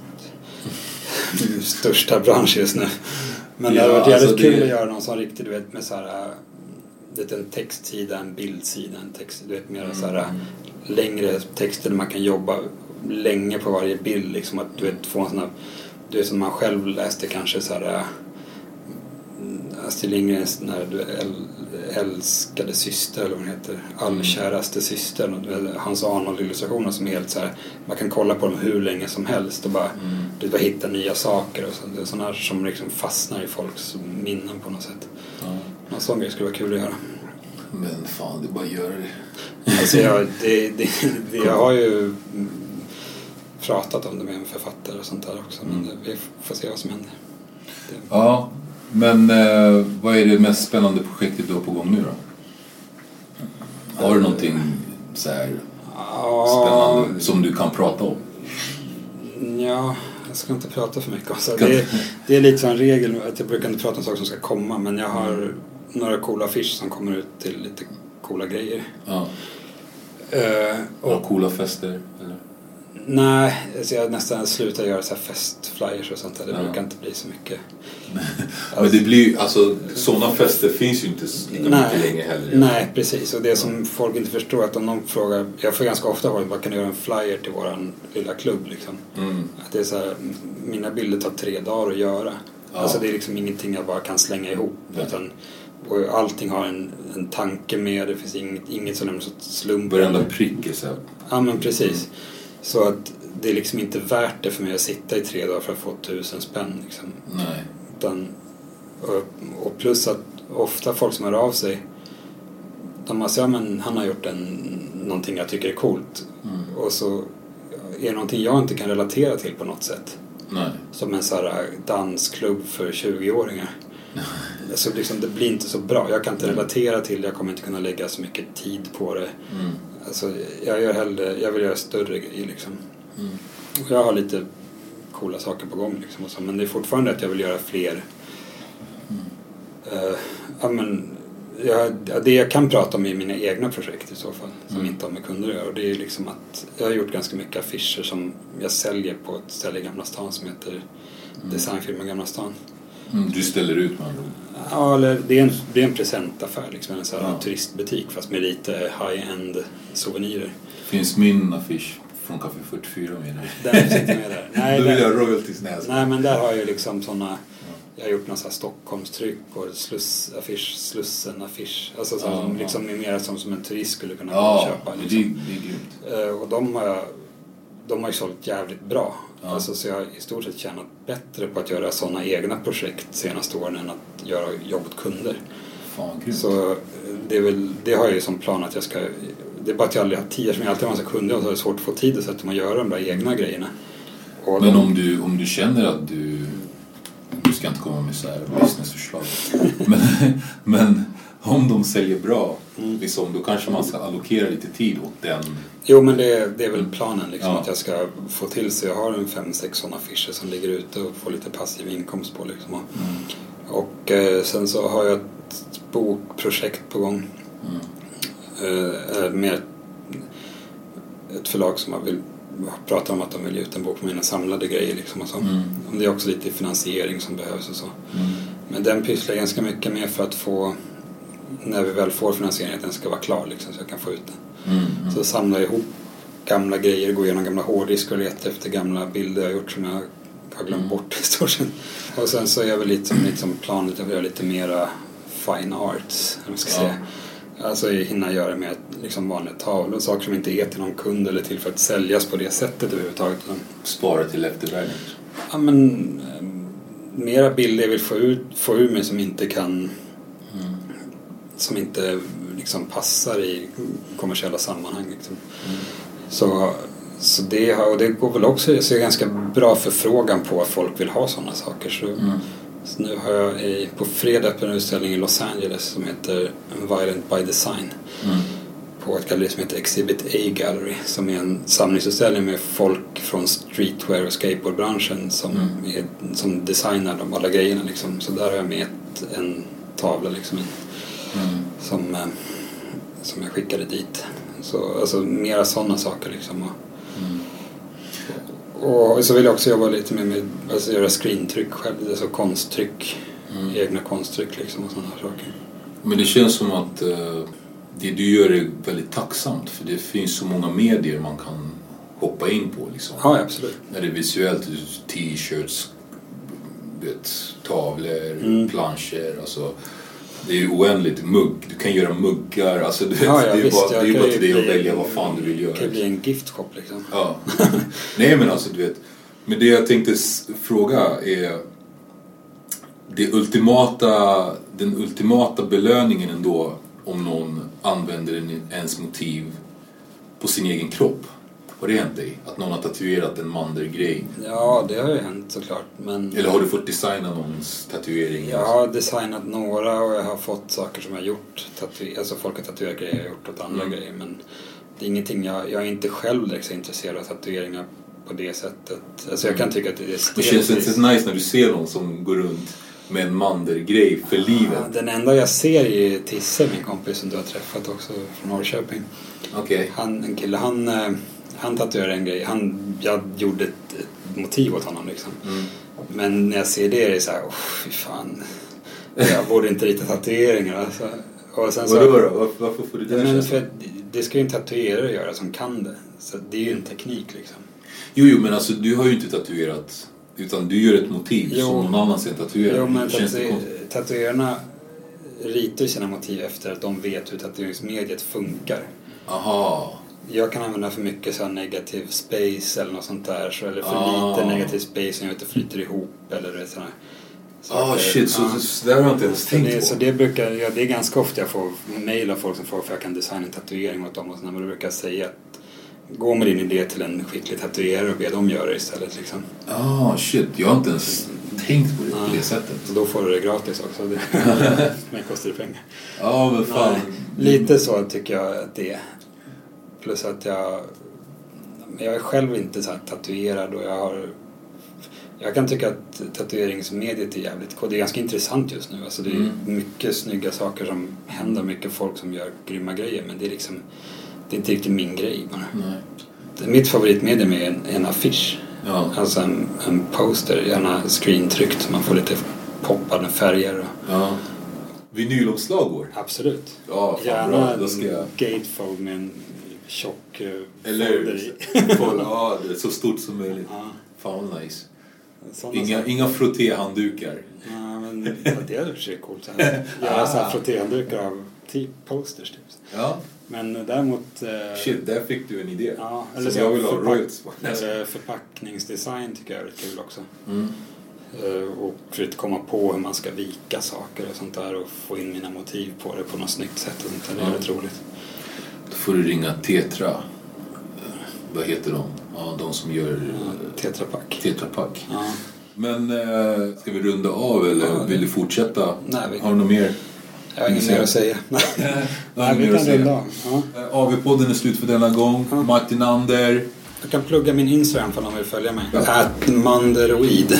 S4: största bransch just nu. Men ja, det har varit jävligt alltså kul det... att göra någon sån riktig, du vet, med så här, det är en textsida, en bildsida, en text, du vet, mer mm. så här längre texter där man kan jobba länge på varje bild liksom, att du vet, få en sån här, du vet, som man själv läste kanske så här Astrid Lindgrens när du äl, älskade syster eller vad hon heter, allkäraste syster, och Hans Arnold-illustrationer som är helt så här, man kan kolla på dem hur länge som helst och bara, mm. du bara hitta nya saker och så, det är sådana här som liksom fastnar i folks minnen på något sätt. Ja. Någon sån grej skulle vara kul att göra.
S5: Men fan, det bara gör det.
S4: Alltså jag, det, det, det, jag har ju pratat om det med en författare och sånt där också, men mm. vi får se vad som händer. Det.
S5: Ja. Men eh, vad är det mest spännande projektet du har på gång nu då? Har du någonting så här spännande som du kan prata om?
S4: Ja, jag ska inte prata för mycket om så. Det är, det är lite så en regel att jag brukar inte prata om saker som ska komma, men jag har mm. några coola affischer som kommer ut till lite coola grejer.
S5: Ja.
S4: Uh, och
S5: några coola fester eller?
S4: Nej, alltså jag nästan slutar göra så här festflyers och sånt där. Det ja. brukar inte bli så mycket.
S5: Men det blir alltså sådana fester finns ju inte lika mycket längre heller.
S4: Nej, precis. Och det som folk inte förstår att om någon frågar, jag får ganska ofta höra, vad kan du göra en flyer till våran lilla klubb liksom. Mm. Att det är så här, mina bilder tar tre dagar att göra. Ja. Alltså det är liksom ingenting jag bara kan slänga ihop. Ja. Utan, och allting har en, en tanke med, det finns inget, inget som lämnas åt slump.
S5: Varenda prick är så här.
S4: Ja, men precis. Mm. Så att det är liksom inte värt det för mig att sitta i tre dagar för att få tusen spänn liksom.
S5: Nej.
S4: Utan, och, och plus att ofta folk som hör av sig, de har sagt, ja men han har gjort en, någonting jag tycker är coolt. Mm. Och så är det någonting jag inte kan relatera till på något sätt.
S5: Nej.
S4: Som en sån här dansklubb för tjugo-åringar. Så liksom, det blir inte så bra. Jag kan inte relatera till det, jag kommer inte kunna lägga så mycket tid på det. Mm. Alltså, jag, gör hellre, jag vill göra större grejer liksom. Mm. Och jag har lite coola saker på gång liksom, och så, men det är fortfarande att jag vill göra fler. Mm. Uh, ja, men, jag, det jag kan prata om är mina egna projekt i så fall, som mm. inte har med kunder att göra. Och det är liksom att jag har gjort ganska mycket affischer som jag säljer på ett ställe i Gamla stan som heter mm. Designfirma Gamla stan.
S5: Mm, du ställer ut med dem?
S4: Ja, eller det är en, det är en presentaffär liksom, en sån här ja. turistbutik fast med lite high-end souvenirer.
S5: Finns min affisch från Café fyrtiofyra med där?
S4: Den finns inte med där. Nej,
S5: då vill
S4: där,
S5: jag royalties näs.
S4: Nej, men där har jag liksom såna, ja. jag har gjort någon sån här Stockholmstryck och sluss, affisch, Slussen affisch, alltså så, ja, som, ja. liksom är mer som, som en turist skulle kunna
S5: ja,
S4: köpa liksom.
S5: det, det är grymt.
S4: Uh, och de har jag de har ju sålt jävligt bra.
S5: Ja.
S4: Alltså, så jag har i stort sett tjänat bättre på att göra sådana egna projekt senaste åren än att göra jobb åt kunder.
S5: Fan, grymt.
S4: Så det, är väl, det har jag ju som plan att jag ska, det är bara att jag aldrig har tid, eftersom jag alltid har en massa kunder och så är det svårt att få tid att sätta man göra de där egna grejerna. Och
S5: men
S4: de,
S5: om du, om du känner att du, du ska inte komma med så här businessförslag, men, men om de säljer bra,
S4: mm.
S5: liksom, då kanske man ska allokera lite tid åt den.
S4: Jo, men det, det är väl planen liksom,
S5: ja.
S4: att jag ska få till så jag har en fem sex sådana affischer som ligger ute och får lite passiv inkomst på liksom. Mm. Och eh, sen så har jag ett bokprojekt på gång mm. eh, med ett förlag som jag vill prata om att de vill ge ut en bok med mina samlade grejer liksom och så. Mm. Det är också lite finansiering som behövs och så. Mm. Men den pysslar ganska mycket med för att få, när vi väl får finansiering, att den ska vara klar liksom, så jag kan få ut den. Mm. Mm. Så samlar jag ihop gamla grejer, går igenom gamla hårddiskar och letar efter gamla bilder jag har gjort som jag har glömt bort i stort sett. Och sen så är jag väl lite som, lite som plan, lite, jag lite mera fine arts, jag ska säga. Ja. Alltså hinna göra med liksom vanliga tavlor, saker som inte är till någon kund eller till för att säljas på det sättet överhuvudtaget.
S5: Spara till eftervärlden.
S4: Ja, men mera bilder jag vill få ut, få ur mig som inte kan mm. som inte liksom passar i kommersiella sammanhang liksom. Mm. så, så det, har, och det går väl också så är ganska bra förfrågan på att folk vill ha sådana saker så, mm. så nu har jag i, på fredag på en utställning i Los Angeles som heter Violent by Design mm. på ett galleri som heter Exhibit A Gallery som är en samlingsutställning med folk från streetwear och skateboardbranschen som, mm. är, som designar de alla grejerna liksom. Så där har jag med ett, en tavla liksom, mm. som, som jag skickade dit. Så, alltså mera sådana saker liksom. Och, mm. och, och så vill jag också jobba lite med, med alltså göra screentryck själv, alltså konsttryck, mm. egna konsttryck liksom och sådana saker.
S5: Men det känns som att uh... det du gör är väldigt tacksamt för det finns så många medier man kan hoppa in på liksom.
S4: Ja, absolut.
S5: När det är visuellt, t-shirts, vet, tavlor, mm. planscher, alltså det är ju oändligt. Mugg, du kan göra muggar, alltså du
S4: ja,
S5: vet,
S4: ja,
S5: det är
S4: visst,
S5: bara, det är bara till dig att
S4: bli,
S5: välja vad fan du vill göra.
S4: Det kan bli en giftshop liksom.
S5: Ja. Nej men alltså du vet, men det jag tänkte fråga är det ultimata, den ultimata belöningen ändå om någon använder ens motiv på sin egen kropp. Har det hänt dig? Att någon har tatuerat en mandelgrej?
S4: Ja, det har ju hänt såklart. Men
S5: eller har du fått designa någons tatuering?
S4: Jag har designat några och jag har fått saker som jag har gjort. Tatu- alltså folk har tatuerat grejer jag har gjort åt andra mm. grejer. Men det är ingenting, jag, jag är inte själv direkt så intresserad av tatueringar på det sättet. Alltså jag kan tycka att det är estetiskt.
S5: Det känns inte så nice när du ser någon som går runt med en mandelgrej för livet.
S4: Ja, den enda jag ser är Tisse, min kompis som du har träffat också från Norrköping.
S5: Okay.
S4: Han, en kille, han, han tatuerade en grej. Han, jag gjorde ett, ett motiv åt honom liksom. Mm. Men när jag ser det är det så här, oh, fy fan. Jag borde inte rita tatueringar. Alltså. Och sen så,
S5: vadå då? Varför, varför får du det?
S4: Men för det ska ju en tatuerare göra som kan det. Så det är ju en teknik liksom.
S5: Jo, jo, men alltså du har ju inte tatuerat. Utan du gör ett motiv jo. som någon annan sen tatuerar.
S4: Jo, men tatu- tatuerarna ritar sina motiv efter att de vet hur tatueringsmediet funkar.
S5: Aha.
S4: Jag kan använda för mycket så här negativ space eller något sånt där. Så, eller för
S5: ah.
S4: lite negativ space som jag inte flyter ihop. Eller sådär.
S5: Ah shit, så, ja. så där har jag inte ens tänkt
S4: det,
S5: på.
S4: Så det, brukar, ja, det är ganska ofta jag får mejl av folk som frågar för jag kan designa en tatuering åt dem. Och sådär, men då brukar jag säga att gå med din idé till en skicklig tatuerare och be dem göra det istället liksom.
S5: Ah shit, jag har inte ens tänkt på det på det sättet.
S4: Så då får du det gratis också. Det men kostar det pengar.
S5: Ja, ah, men fan.
S4: Nej, lite så tycker jag att det är. Plus att jag jag är själv inte så här tatuerad och jag har jag kan tycka att tatueringsmediet är jävligt det är ganska intressant just nu. Alltså det är mm. mycket snygga saker som händer, mycket folk som gör grymma grejer, men det är liksom det är inte riktigt min grej bara. Nej. Mitt favoritmedium är en, en affisch. Ja. Alltså en, en poster, gärna screentryckt så man får lite poppade färger. Och...
S5: Ja. Vinylomslag går?
S4: Absolut.
S5: Ja, fan
S4: gärna
S5: bra. Då ska jag...
S4: en gatefold med en tjock uh,
S5: folder i. Ja, det är så stort som möjligt. Ja. Fan nice. Inga, inga frottéhanddukar.
S4: Ja, men det är ju coolt. Göra så här frottéhanddukar av typ posters typ.
S5: Ja.
S4: Men däremot... Eh,
S5: shit, där fick du en idé.
S4: Ja, eller
S5: så jag vill ha royalties.
S4: Eller förpackningsdesign tycker jag är kul också.
S5: Mm.
S4: Uh, och för att komma på hur man ska vika saker och sånt där och få in mina motiv på det på något snyggt sätt och sånt där. Det är
S5: ja.
S4: rätt roligt.
S5: Då får du ringa Tetra. Uh, vad heter de? Ja, de som gör... Uh,
S4: Tetra Pak.
S5: Tetra Pak.
S4: Ja.
S5: Men uh, ska vi runda av eller ja, vill du fortsätta?
S4: Nej, vi...
S5: Har du något mer?
S4: Jag har inget mer att säga. Nej, vi kan runda av. Ja.
S5: A V-podden är slut för denna gång. Ja. Martin Ander.
S4: Jag kan plugga min Instagram för någon vill följa mig. At Manderoid.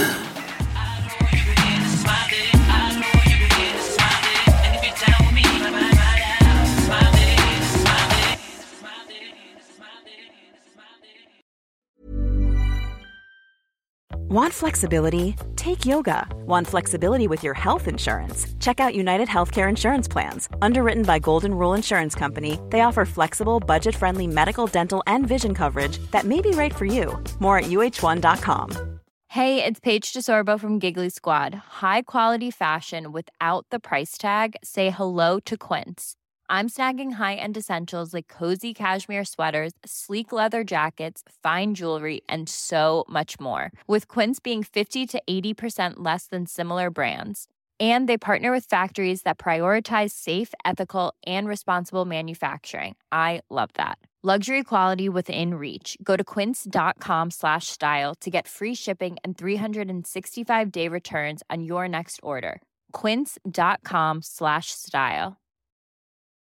S9: Want flexibility? Take yoga. Want flexibility with your health insurance? Check out United Healthcare Insurance Plans. Underwritten by Golden Rule Insurance Company, they offer flexible, budget-friendly medical, dental, and vision coverage that may be right for you. More at U H one dot com.
S10: Hey, it's Paige DeSorbo from Giggly Squad. High quality fashion without the price tag. Say hello to Quince. I'm snagging high-end essentials like cozy cashmere sweaters, sleek leather jackets, fine jewelry, and so much more. With Quince being fifty to eighty percent less than similar brands. And they partner with factories that prioritize safe, ethical, and responsible manufacturing. I love that. Luxury quality within reach. Go to quince.com slash style to get free shipping and three sixty-five day returns on your next order. Quince.com slash style.